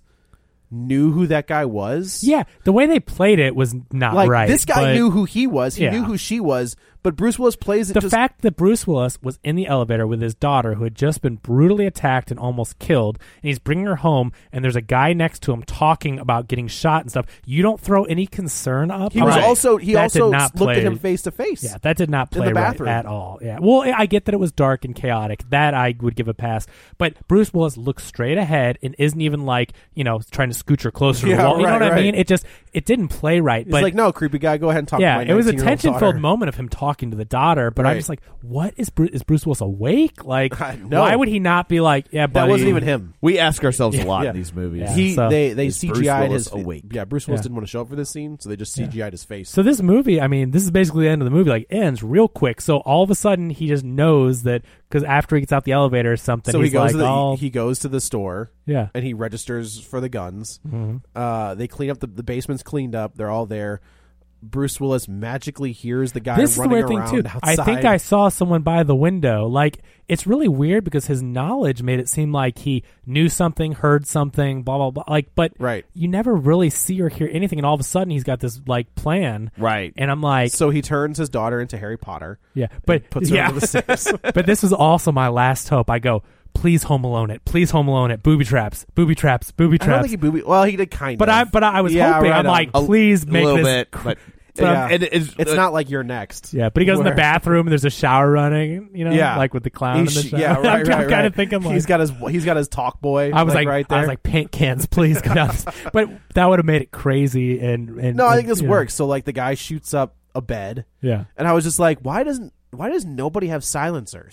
knew who that guy was. Yeah, the way they played it was not like right. this guy but knew who he was. He Yeah. knew who she was. But Bruce Willis plays it the just fact that Bruce Willis was in the elevator with his daughter who had just been brutally attacked and almost killed, and he's bringing her home, and there's a guy next to him talking about getting shot and stuff. You don't throw any concern up. he was Right. also he That also did not looked at play- him face to face. Yeah, that did not in play the right bathroom. at all. Yeah, well, I get that it was dark and chaotic. That I would give a pass. But Bruce Willis looks straight ahead and isn't even like you know trying to scooch her closer to Yeah, the wall. You right, know what right. I mean? It just it didn't play right. He's but like, no, creepy guy, go ahead and talk yeah, to my it was a nineteen-year-old tension-filled daughter. moment of him talking to the daughter. But I'm Right. just like, what is Bruce, is Bruce Willis awake? Like, No. why would he not be like, yeah, buddy? That wasn't even him. We ask ourselves a lot Yeah. in these movies. Yeah. He so- they they Is C Bruce G I'd Willis his awake? Yeah, Bruce Willis Yeah. didn't want to show up for this scene, so they just C G I'd his face. So this movie, I mean, this is basically the end of the movie. Like, ends real quick. So all of a sudden, he just knows that because after he gets out the elevator or something, So he he's goes like, to the oh, he goes to the store. yeah. And he registers for the guns. Mhm. Uh, they clean up the the basement's cleaned up. They're all there. Bruce Willis magically hears the guy This is the running weird thing around too. outside. I think I saw someone by the window. Like it's really weird because his knowledge made it seem like he knew something, heard something, blah blah blah. Like, but Right. you never really see or hear anything, and all of a sudden he's got this like plan, Right. And I'm like, So he turns his daughter into Harry Potter. yeah, but puts her yeah. under the stairs. But this was also my last hope. I go, please Home Alone it, please Home Alone it, booby traps, booby traps, booby I don't traps. think he booby. Well, he did kind But of. I, but I was Yeah, hoping. right I'm on. like, A- please a make little this. bit, cr- but but I'm- yeah. and it's, it's uh, not like you're next. Yeah, but he goes in the Where- bathroom and there's a shower running, you know, Yeah. like with the clown He in the sh- shower. yeah, right, I'm, right, I'm kind right. of thinking like he's got his he's got his talk boy. I was like, right there. I was like, paint cans, please go down. This. But that would have made it crazy. And, and no, I and, think this you know, works. So like the guy shoots up a bed, Yeah, and I was just like, why doesn't why does nobody have silencers?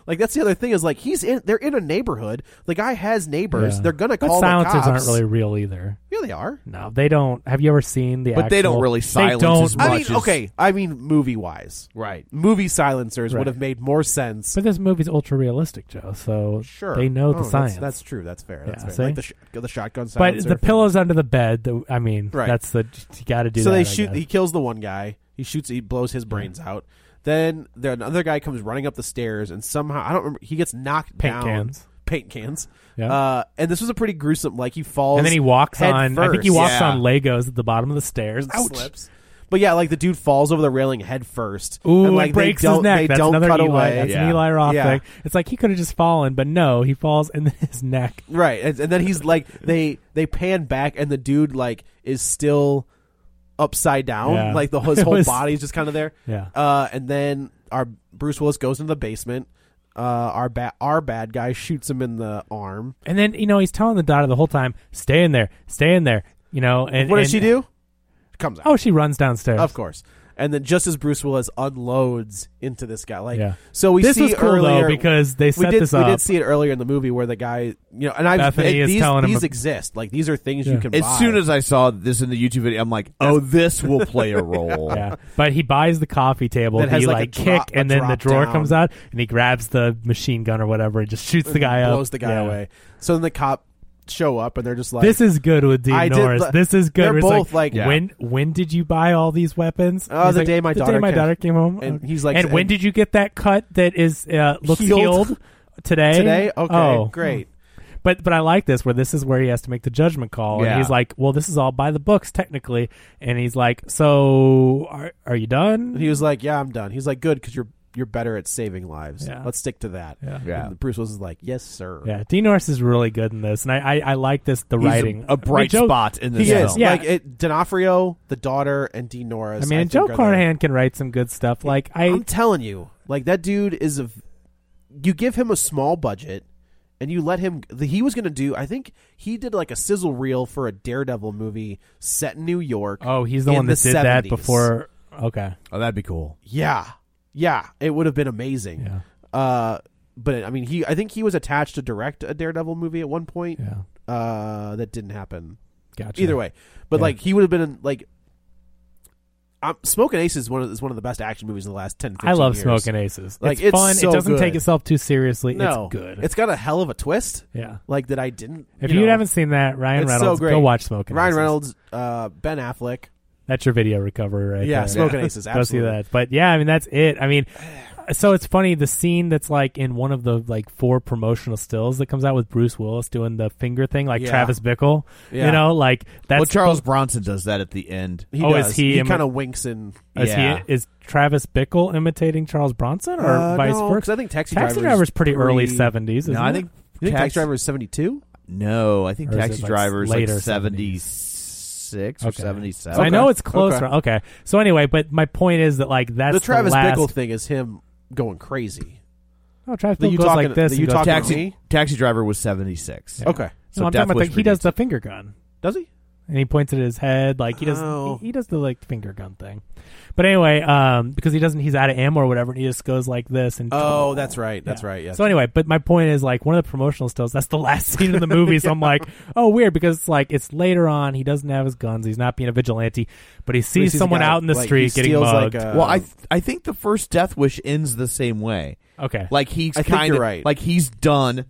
Like that's the other thing is like he's in. They're in a neighborhood. The guy has neighbors. Yeah. They're gonna but call the silencers cops. aren't really real either. Yeah, they are. No, they don't. Have you ever seen the? But actual, they don't really silence they don't, as much I mean, as- okay. I mean, movie wise, Right. movie silencers Right. would have made more sense. But this movie's ultra realistic, Joe. So Sure, they know Oh, the that's- science. That's, true. That's fair. That's Yeah, fair. see? Like the, sh- the shotgun But silencer. the pillows under the bed. The, I mean, Right. that's the you got to do. So that, they I shoot. guess. He kills the one guy. He shoots. He blows his brains out. Then the another guy comes running up the stairs, and somehow I don't remember. He gets knocked Paint down. cans. Paint cans. Yeah. Uh, and this was a pretty gruesome. Like he falls, And then he walks head on. First. I think he walks Yeah. on Legos at the bottom of the stairs. and slips. But yeah, like the dude falls over the railing head first. Ooh, and like it breaks they don't, his neck. They That's don't another cut Eli. away. That's Yeah. an Eli Roth Yeah. thing. It's like he could have just fallen, but no, he falls and then his neck. Right, and, and then he's like they they pan back, and the dude like is still upside down, Yeah. like the his It whole was- body's just kind of there. Yeah. Uh, and then our Bruce Willis goes into the basement. Uh, our bad our bad guy shoots him in the arm. And then you know he's telling the daughter the whole time, "Stay in there, stay in there." You know, and What does and- she do? Comes out. Oh, she runs downstairs. Of course. And then just as Bruce Willis unloads into this guy, like Yeah. so we This see was cool, earlier though, because they we set did, this We up. did see it earlier in the movie where the guy, you know, and I Bethany is these, telling him these a- exist. Like these are things Yeah. you can As buy. soon as I saw this in the YouTube video, I'm like, oh, this will play a role. Yeah, but he buys the coffee table That that has, he like, like, a drop- kick, a and then the drop drawer down. comes out, and he grabs the machine gun or whatever, and just shoots the guy up, blows the guy Yeah. away. So then the cop show up and they're just like, This is good with Dean I did Norris. the- this is good. they're It's both like- Yeah. when when did you buy all these weapons? Oh, He's the like, day my the daughter day my came- daughter came home. and he's like, and when and- did you get that cut that is uh, looks Healed? healed today? Today? Okay, oh. great. But but I like this where this is where he has to make the judgment call, Yeah. and he's like, "Well, this is all by the books technically," and he's like, "So are are you done?" And he was like, yeah, I'm done. He's like, good, because you're you're better at saving lives. Yeah. Let's stick to that. Yeah. Yeah. And Bruce Willis is like, yes, sir. Yeah, Dean Norris is really good in this, and I I, I like this the He's a- writing. a bright I mean, Joe- spot in this He film. is. Yeah. Like it, D'Onofrio, the daughter, and Dean Norris. I mean, think Joe are the- Carnahan can write some good stuff. Like I, I'm telling you, like that dude is a. You give him a small budget, and you let him. The, he was going to do. I think he did like a sizzle reel for a Daredevil movie set in New York. oh, he's the in one that the did that seventies. before. Okay, Oh, that'd be cool. Yeah, yeah, it would have been amazing. yeah, Uh, but I mean, he. I think he was attached to direct a Daredevil movie at one point. yeah, Uh, that didn't happen. gotcha. Either way, but Yeah. like he would have been in, like. Um, Smoking Aces is one of is one of the best action movies of the last ten, fifteen I love years. Smoking Aces. Like, it's, it's fun. so it doesn't good. take itself too seriously. No, it's good. It's got a hell of a twist. yeah. Like that I didn't. If you you know, haven't seen that, Ryan it's so Reynolds, great. go watch Smoking Ryan Aces. Reynolds, uh, Ben Affleck. That's your video recovery right Yeah, there. Smoking Aces. Go see Absolutely. that. But yeah, I mean that's it. I mean, so it's funny the scene that's like in one of the like four promotional stills that comes out with Bruce Willis doing the finger thing, like Yeah. Travis Bickle. Yeah. You know, like that's Well, Charles Bronson does that at the end. He Oh, does. is he He imi- kind of winks in. Is Yeah. he is Travis Bickle imitating Charles Bronson or Uh, vice no, versa? 'cause I think Taxi, Taxi Driver's Driver's pretty early pre- seventies. No, I think You think Taxi Taxi- Driver is seventy-two? No, I think Or is Taxi it, like, Driver is like later seventy-six or Okay. seventy-seven. So I know Okay. it's close. Okay. Okay. okay. So anyway, but my point is that like that's The Travis last... Bickle thing is him going crazy. Oh, Travis The Bickle you goes talking- like this. the and you goes, talking- Taxi Me? Taxi Driver was seventy-six. Yeah. Okay. So no, I'm Death talking about Wish the, he does predates the it. finger gun. Does he? And he points at his head like he does. Oh. He, he does the like finger gun thing, but anyway, um, because he doesn't, he's out of ammo or whatever, and he just goes like this. And Oh, that's right. That's Yeah. right. Yeah. So anyway, but my point is like one of the promotional stills. That's the last scene in the movie. So I'm like, oh, weird, because it's like it's later on. He doesn't have his guns. He's not being a vigilante, but he sees sees a someone guy, out in the like, street he getting steals, like, mugged. a- Well, I th- I think the first Death Wish ends the same way. okay, Like he's I think kind of you're right. like he's done.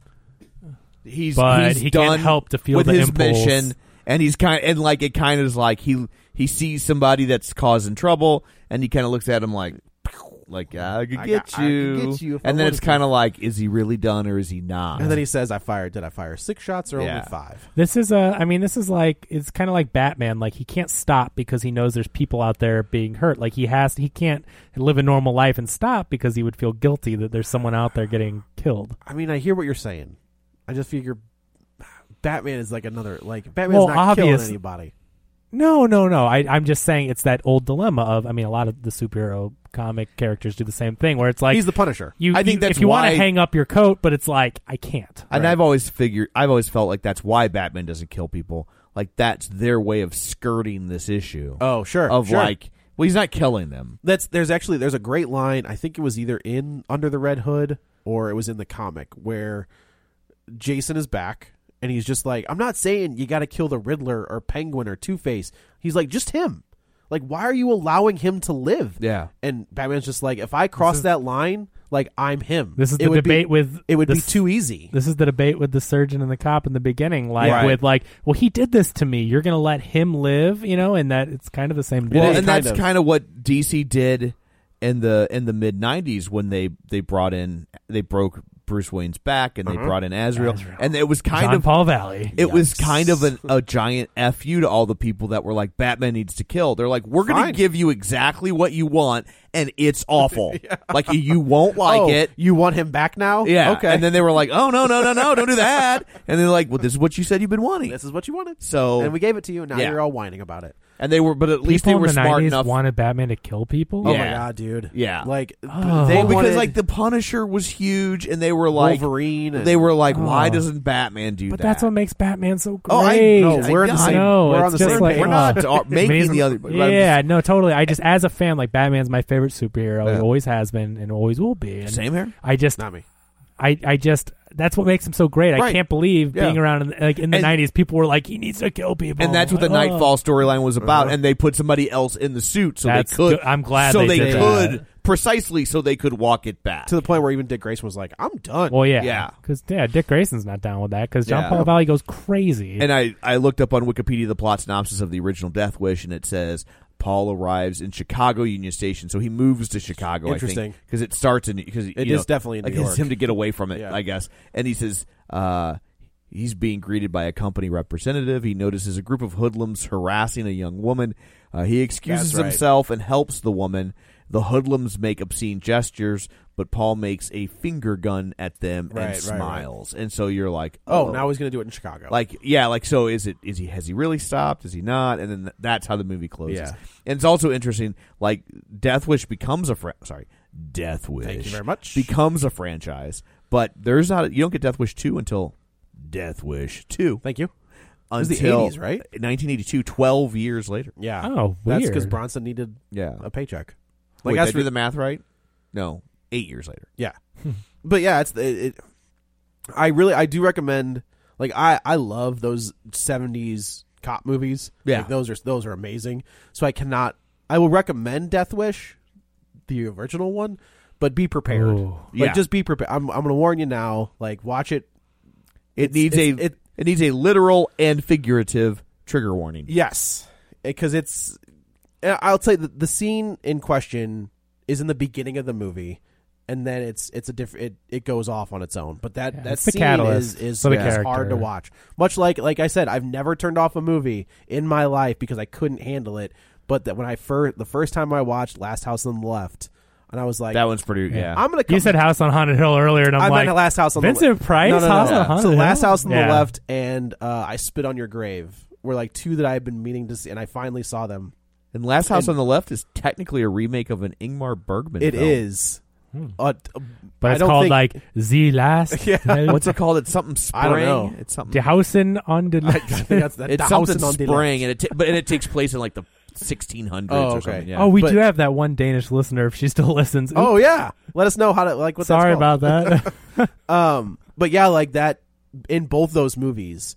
He's But he's he done can't help to feel with the his impulse. mission, and he's kind and like it kind of is like he he sees somebody that's causing trouble, and he kind of looks at him like. Like I could I get got- I could you, get you if I and then wanted it's to. kind of like, is he really done or is he not? and then he says, "I fired. Did I fire six shots or Yeah. only five?" This is a, I mean, this is like, it's kind of like Batman. Like, he can't stop because he knows there's people out there being hurt. Like, he has, he can't live a normal life and stop because he would feel guilty that there's someone out there getting killed. I mean, I hear what you're saying. I just figure Batman is like another like Batman's Well, not obvious- killing anybody. No, no, no. I, I'm just saying it's that old dilemma of, I mean, a lot of the superhero comic characters do the same thing where it's like, He's the Punisher. you, I think you- that's if you want why- to hang up your coat, but it's like, I can't. And Right. I've always figured, I've always felt like that's why Batman doesn't kill people. Like that's their way of skirting this issue Oh, sure. of sure. like, well, he's not killing them. That's there's actually there's a great line. I think it was either in Under the Red Hood or it was in the comic, where Jason is back and he's just like, I'm not saying you got to kill the Riddler or Penguin or Two-Face. He's like, just him. Like, why are you allowing him to live? Yeah. And Batman's just like, if I cross is, that line, like, I'm him. This is it the would debate be, with... It would the, be too easy. This is the debate with the surgeon and the cop in the beginning. Like, right. with like, well, he did this to me. You're going to let him live, you know? And that it's kind of the same debate. Well, and kind that's of. kind of what D C did in the in the mid nineties when they, they brought in... They broke Bruce Wayne's back and they uh-huh. brought in Azrael. Azrael. And it was kind John of... Paul Valley. It Yes. was kind of an, a giant F you to all the people that were like, Batman needs to kill. They're like, we're going to Fine. give you exactly what you want, and it's awful. yeah. Like, you won't like oh, it. You want him back now? Yeah. Okay. And then they were like, oh, no, no, no, no, don't do that. And they're like, well, this is what you said you've been wanting. This is what you wanted. So, and we gave it to you, and now yeah. you're all whining about it. And they were, but at least People they were in the smart nineties enough. wanted Batman to kill people? Oh Yeah. my god, dude. Yeah. Like, Oh. they Well, because wanted like the Punisher was huge, and they were like, Wolverine. And, they were like, why Oh. doesn't Batman do But that? that's what makes Batman so great. Oh, I know. I We're on the know. same- No, we're on it's the just same like, page. We're oh. not ar- I mean, making he's- the other. but I'm Yeah, just- no, totally. I just, as a fan, like, Batman's my favorite superhero. Yeah. He always has been and always will be. And Same here. I just, not me. I, I just, that's what makes him so great. I Right. can't believe Yeah. being around in, like in the And- nineties, people were like, he needs to kill people. And that's what the Like, oh. Nightfall storyline was about. Uh-huh. And they put somebody else in the suit so That's they could. good. I'm glad so they they, did could that. precisely so they could walk it back. To the point where even Dick Grayson was like, I'm done. Well, yeah, Yeah. because yeah, Dick Grayson's not down with that because John Yeah. Paul Valley goes crazy. And I, I looked up on Wikipedia the plot synopsis of the original Death Wish, and it says Paul arrives in Chicago Union Station, so he moves to Chicago. Interesting. Because it starts in because It is definitely in like New it's York. him to get away from it, Yeah. I guess. And he says uh, he's being greeted by a company representative. He notices a group of hoodlums harassing a young woman. Uh, he excuses That's right. himself and helps the woman. The hoodlums make obscene gestures, but Paul makes a finger gun at them Right, and right, smiles. And so you're like, Oh, oh, now he's going to do it in Chicago. like, yeah, like, so is it, is he, has he really stopped? Is he not? And then th- that's how the movie closes. Yeah. And it's also interesting, like, Death Wish becomes a, fra- sorry, Death Wish. Thank you very much. Becomes a franchise, but there's not, you don't get Death Wish two until Death Wish two. Thank you. was the Until eighties, right? nineteen eighty-two, twelve years later. Yeah. Oh, That's weird. because Bronson needed Yeah. a paycheck. Like, Like, Wait, that's did I do re- the math right? No, eight years later. Yeah. But yeah, it's it, it. I really I do recommend. Like I I love those seventies cop movies. Yeah. Like, those are those are amazing. So I cannot. I will recommend Death Wish, the original one, but be prepared. Ooh. Like Yeah. just be prepared. I'm I'm going to warn you now. Like watch it. It It's- needs it's- a, it- it needs a literal and figurative trigger warning. Yes, because it's. I'll tell you the, the scene in question is in the beginning of the movie, and then it's it's a different. It, it goes off on its own. But that Yeah, that it's the scene catalyst is is, for the is hard character. to watch. Much like like I said, I've never turned off a movie in my life because I couldn't handle it. But that when I first the first time I watched Last House on the Left, and I was like, That one's pretty, yeah. I'm gonna. Come, You said House on Haunted Hill earlier, and I'm I like, meant Last House on Vincent the Price, No, no, no, House no. on Haunted So Hill? Last House on Yeah. the Left and uh, I Spit on Your Grave were like two that I had been meaning to see, and I finally saw them. And Last House And- on the Left is technically a remake of an Ingmar Bergman It film. is, uh, But I it's don't called think- like The Last. Yeah. What's it called? It's something spring. I don't know. It's something. The Hausen on the I think that's that. It's the something house on the spring, left. and it ta- but and it takes place in like the sixteen hundreds Oh, or okay. something. Yeah. Oh, we But- do have that one Danish listener if she still listens. Oops. Oh yeah, let us know how to like what. Sorry that's called. about that. Um, but yeah, like that in both those movies,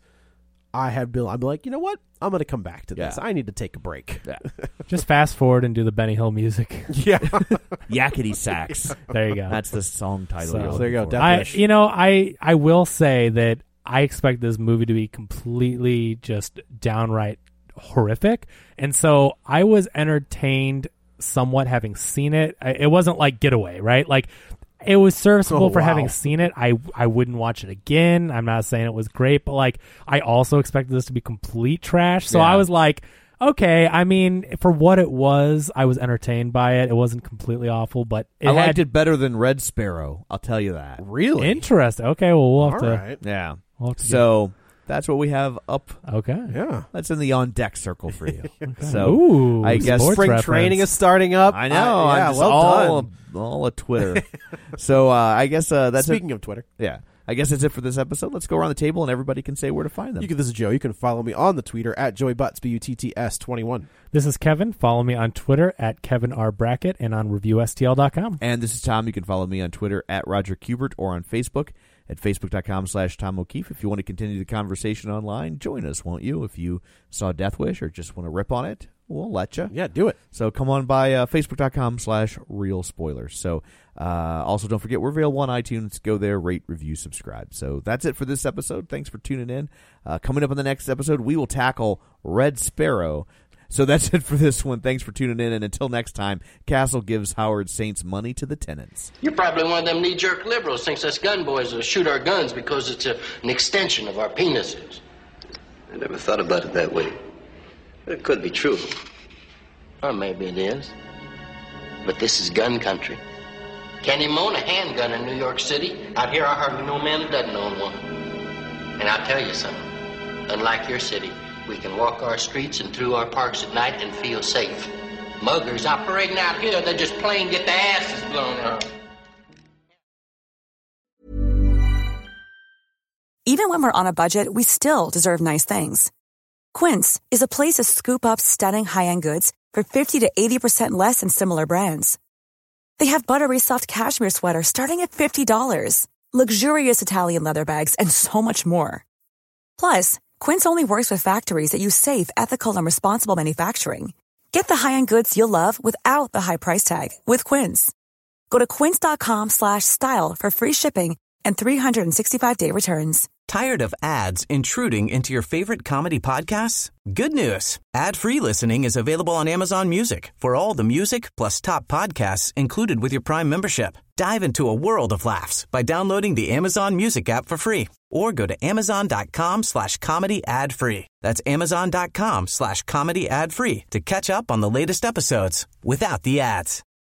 I have been. I'm like, you know what? I'm going to come back to this. Yeah. I need to take a break. Yeah. Just fast forward and do the Benny Hill music. Yeah. Yakety Sax. There you go. That's the song title. So- you're So there you looking go, for. Death I, Wish. you know, I I will say that I expect this movie to be completely just downright horrific, and so I was entertained somewhat having seen it. I, it wasn't like Getaway, right? Like it was serviceable Oh, for wow. having seen it. I I wouldn't watch it again. I'm not saying it was great, but like I also expected this to be complete trash. So Yeah. I was like, okay. I mean, for what it was, I was entertained by it. It wasn't completely awful, but it I had liked it better than Red Sparrow. I'll tell you that. Really? interest. Okay, well we'll have All to. right. Yeah. We'll have to So that's what we have up. get- okay. Yeah. That's in the on deck circle for you. So Ooh, I guess sports Spring reference. training is starting up. I know. I- yeah. I'm just well all done. all a Twitter. so uh, I guess uh, that's Speaking it. of Twitter, Yeah. I guess that's it for this episode. Let's go around the table and everybody can say where to find them. You can, this is Joe. You can follow me on the Twitter at Joey Butts, B U T T S twenty-one. This is Kevin. Follow me on Twitter at Kevin R. Brackett and on review S T L dot com. And this is Tom. You can follow me on Twitter at Roger Kubert or on Facebook at facebook.com slash Tom O'Keefe. If you want to continue the conversation online, join us, won't you? If you saw Death Wish or just want to rip on it, we'll let you. Yeah, do it. So come on by uh, facebook.com slash real spoilers. So uh, also don't forget, we're available on iTunes. Go there, rate, review, subscribe. So that's it for this episode. Thanks for tuning in. Uh, coming up on the next episode, we will tackle Red Sparrow. So that's it for this one. Thanks for tuning in, and until next time, Castle gives Howard Saints money to the tenants. You're probably one of them knee-jerk liberals thinks us gun boys will shoot our guns because it's a, an extension of our penises. I never thought about it that way. But it could be true. Or maybe it is. But this is gun country. Can't even own a handgun in New York City. Out here, I hardly know a man that doesn't own one. And I'll tell you something. Unlike your city, we can walk our streets and through our parks at night and feel safe. Muggers operating out here, they just plain get their asses blown up. Even when we're on a budget, we still deserve nice things. Quince is a place to scoop up stunning high-end goods for fifty to eighty percent less than similar brands. They have buttery soft cashmere sweaters starting at fifty dollars, luxurious Italian leather bags, and so much more. Plus, Quince only works with factories that use safe, ethical, and responsible manufacturing. Get the high-end goods you'll love without the high price tag with Quince. Go to quince.com slash style for free shipping and three sixty-five day returns. Tired of ads intruding into your favorite comedy podcasts? Good news. Ad-free listening is available on Amazon Music for all the music plus top podcasts included with your Prime membership. Dive into a world of laughs by downloading the Amazon Music app for free or go to amazon.com slash comedy ad free. That's amazon.com slash comedy ad free to catch up on the latest episodes without the ads.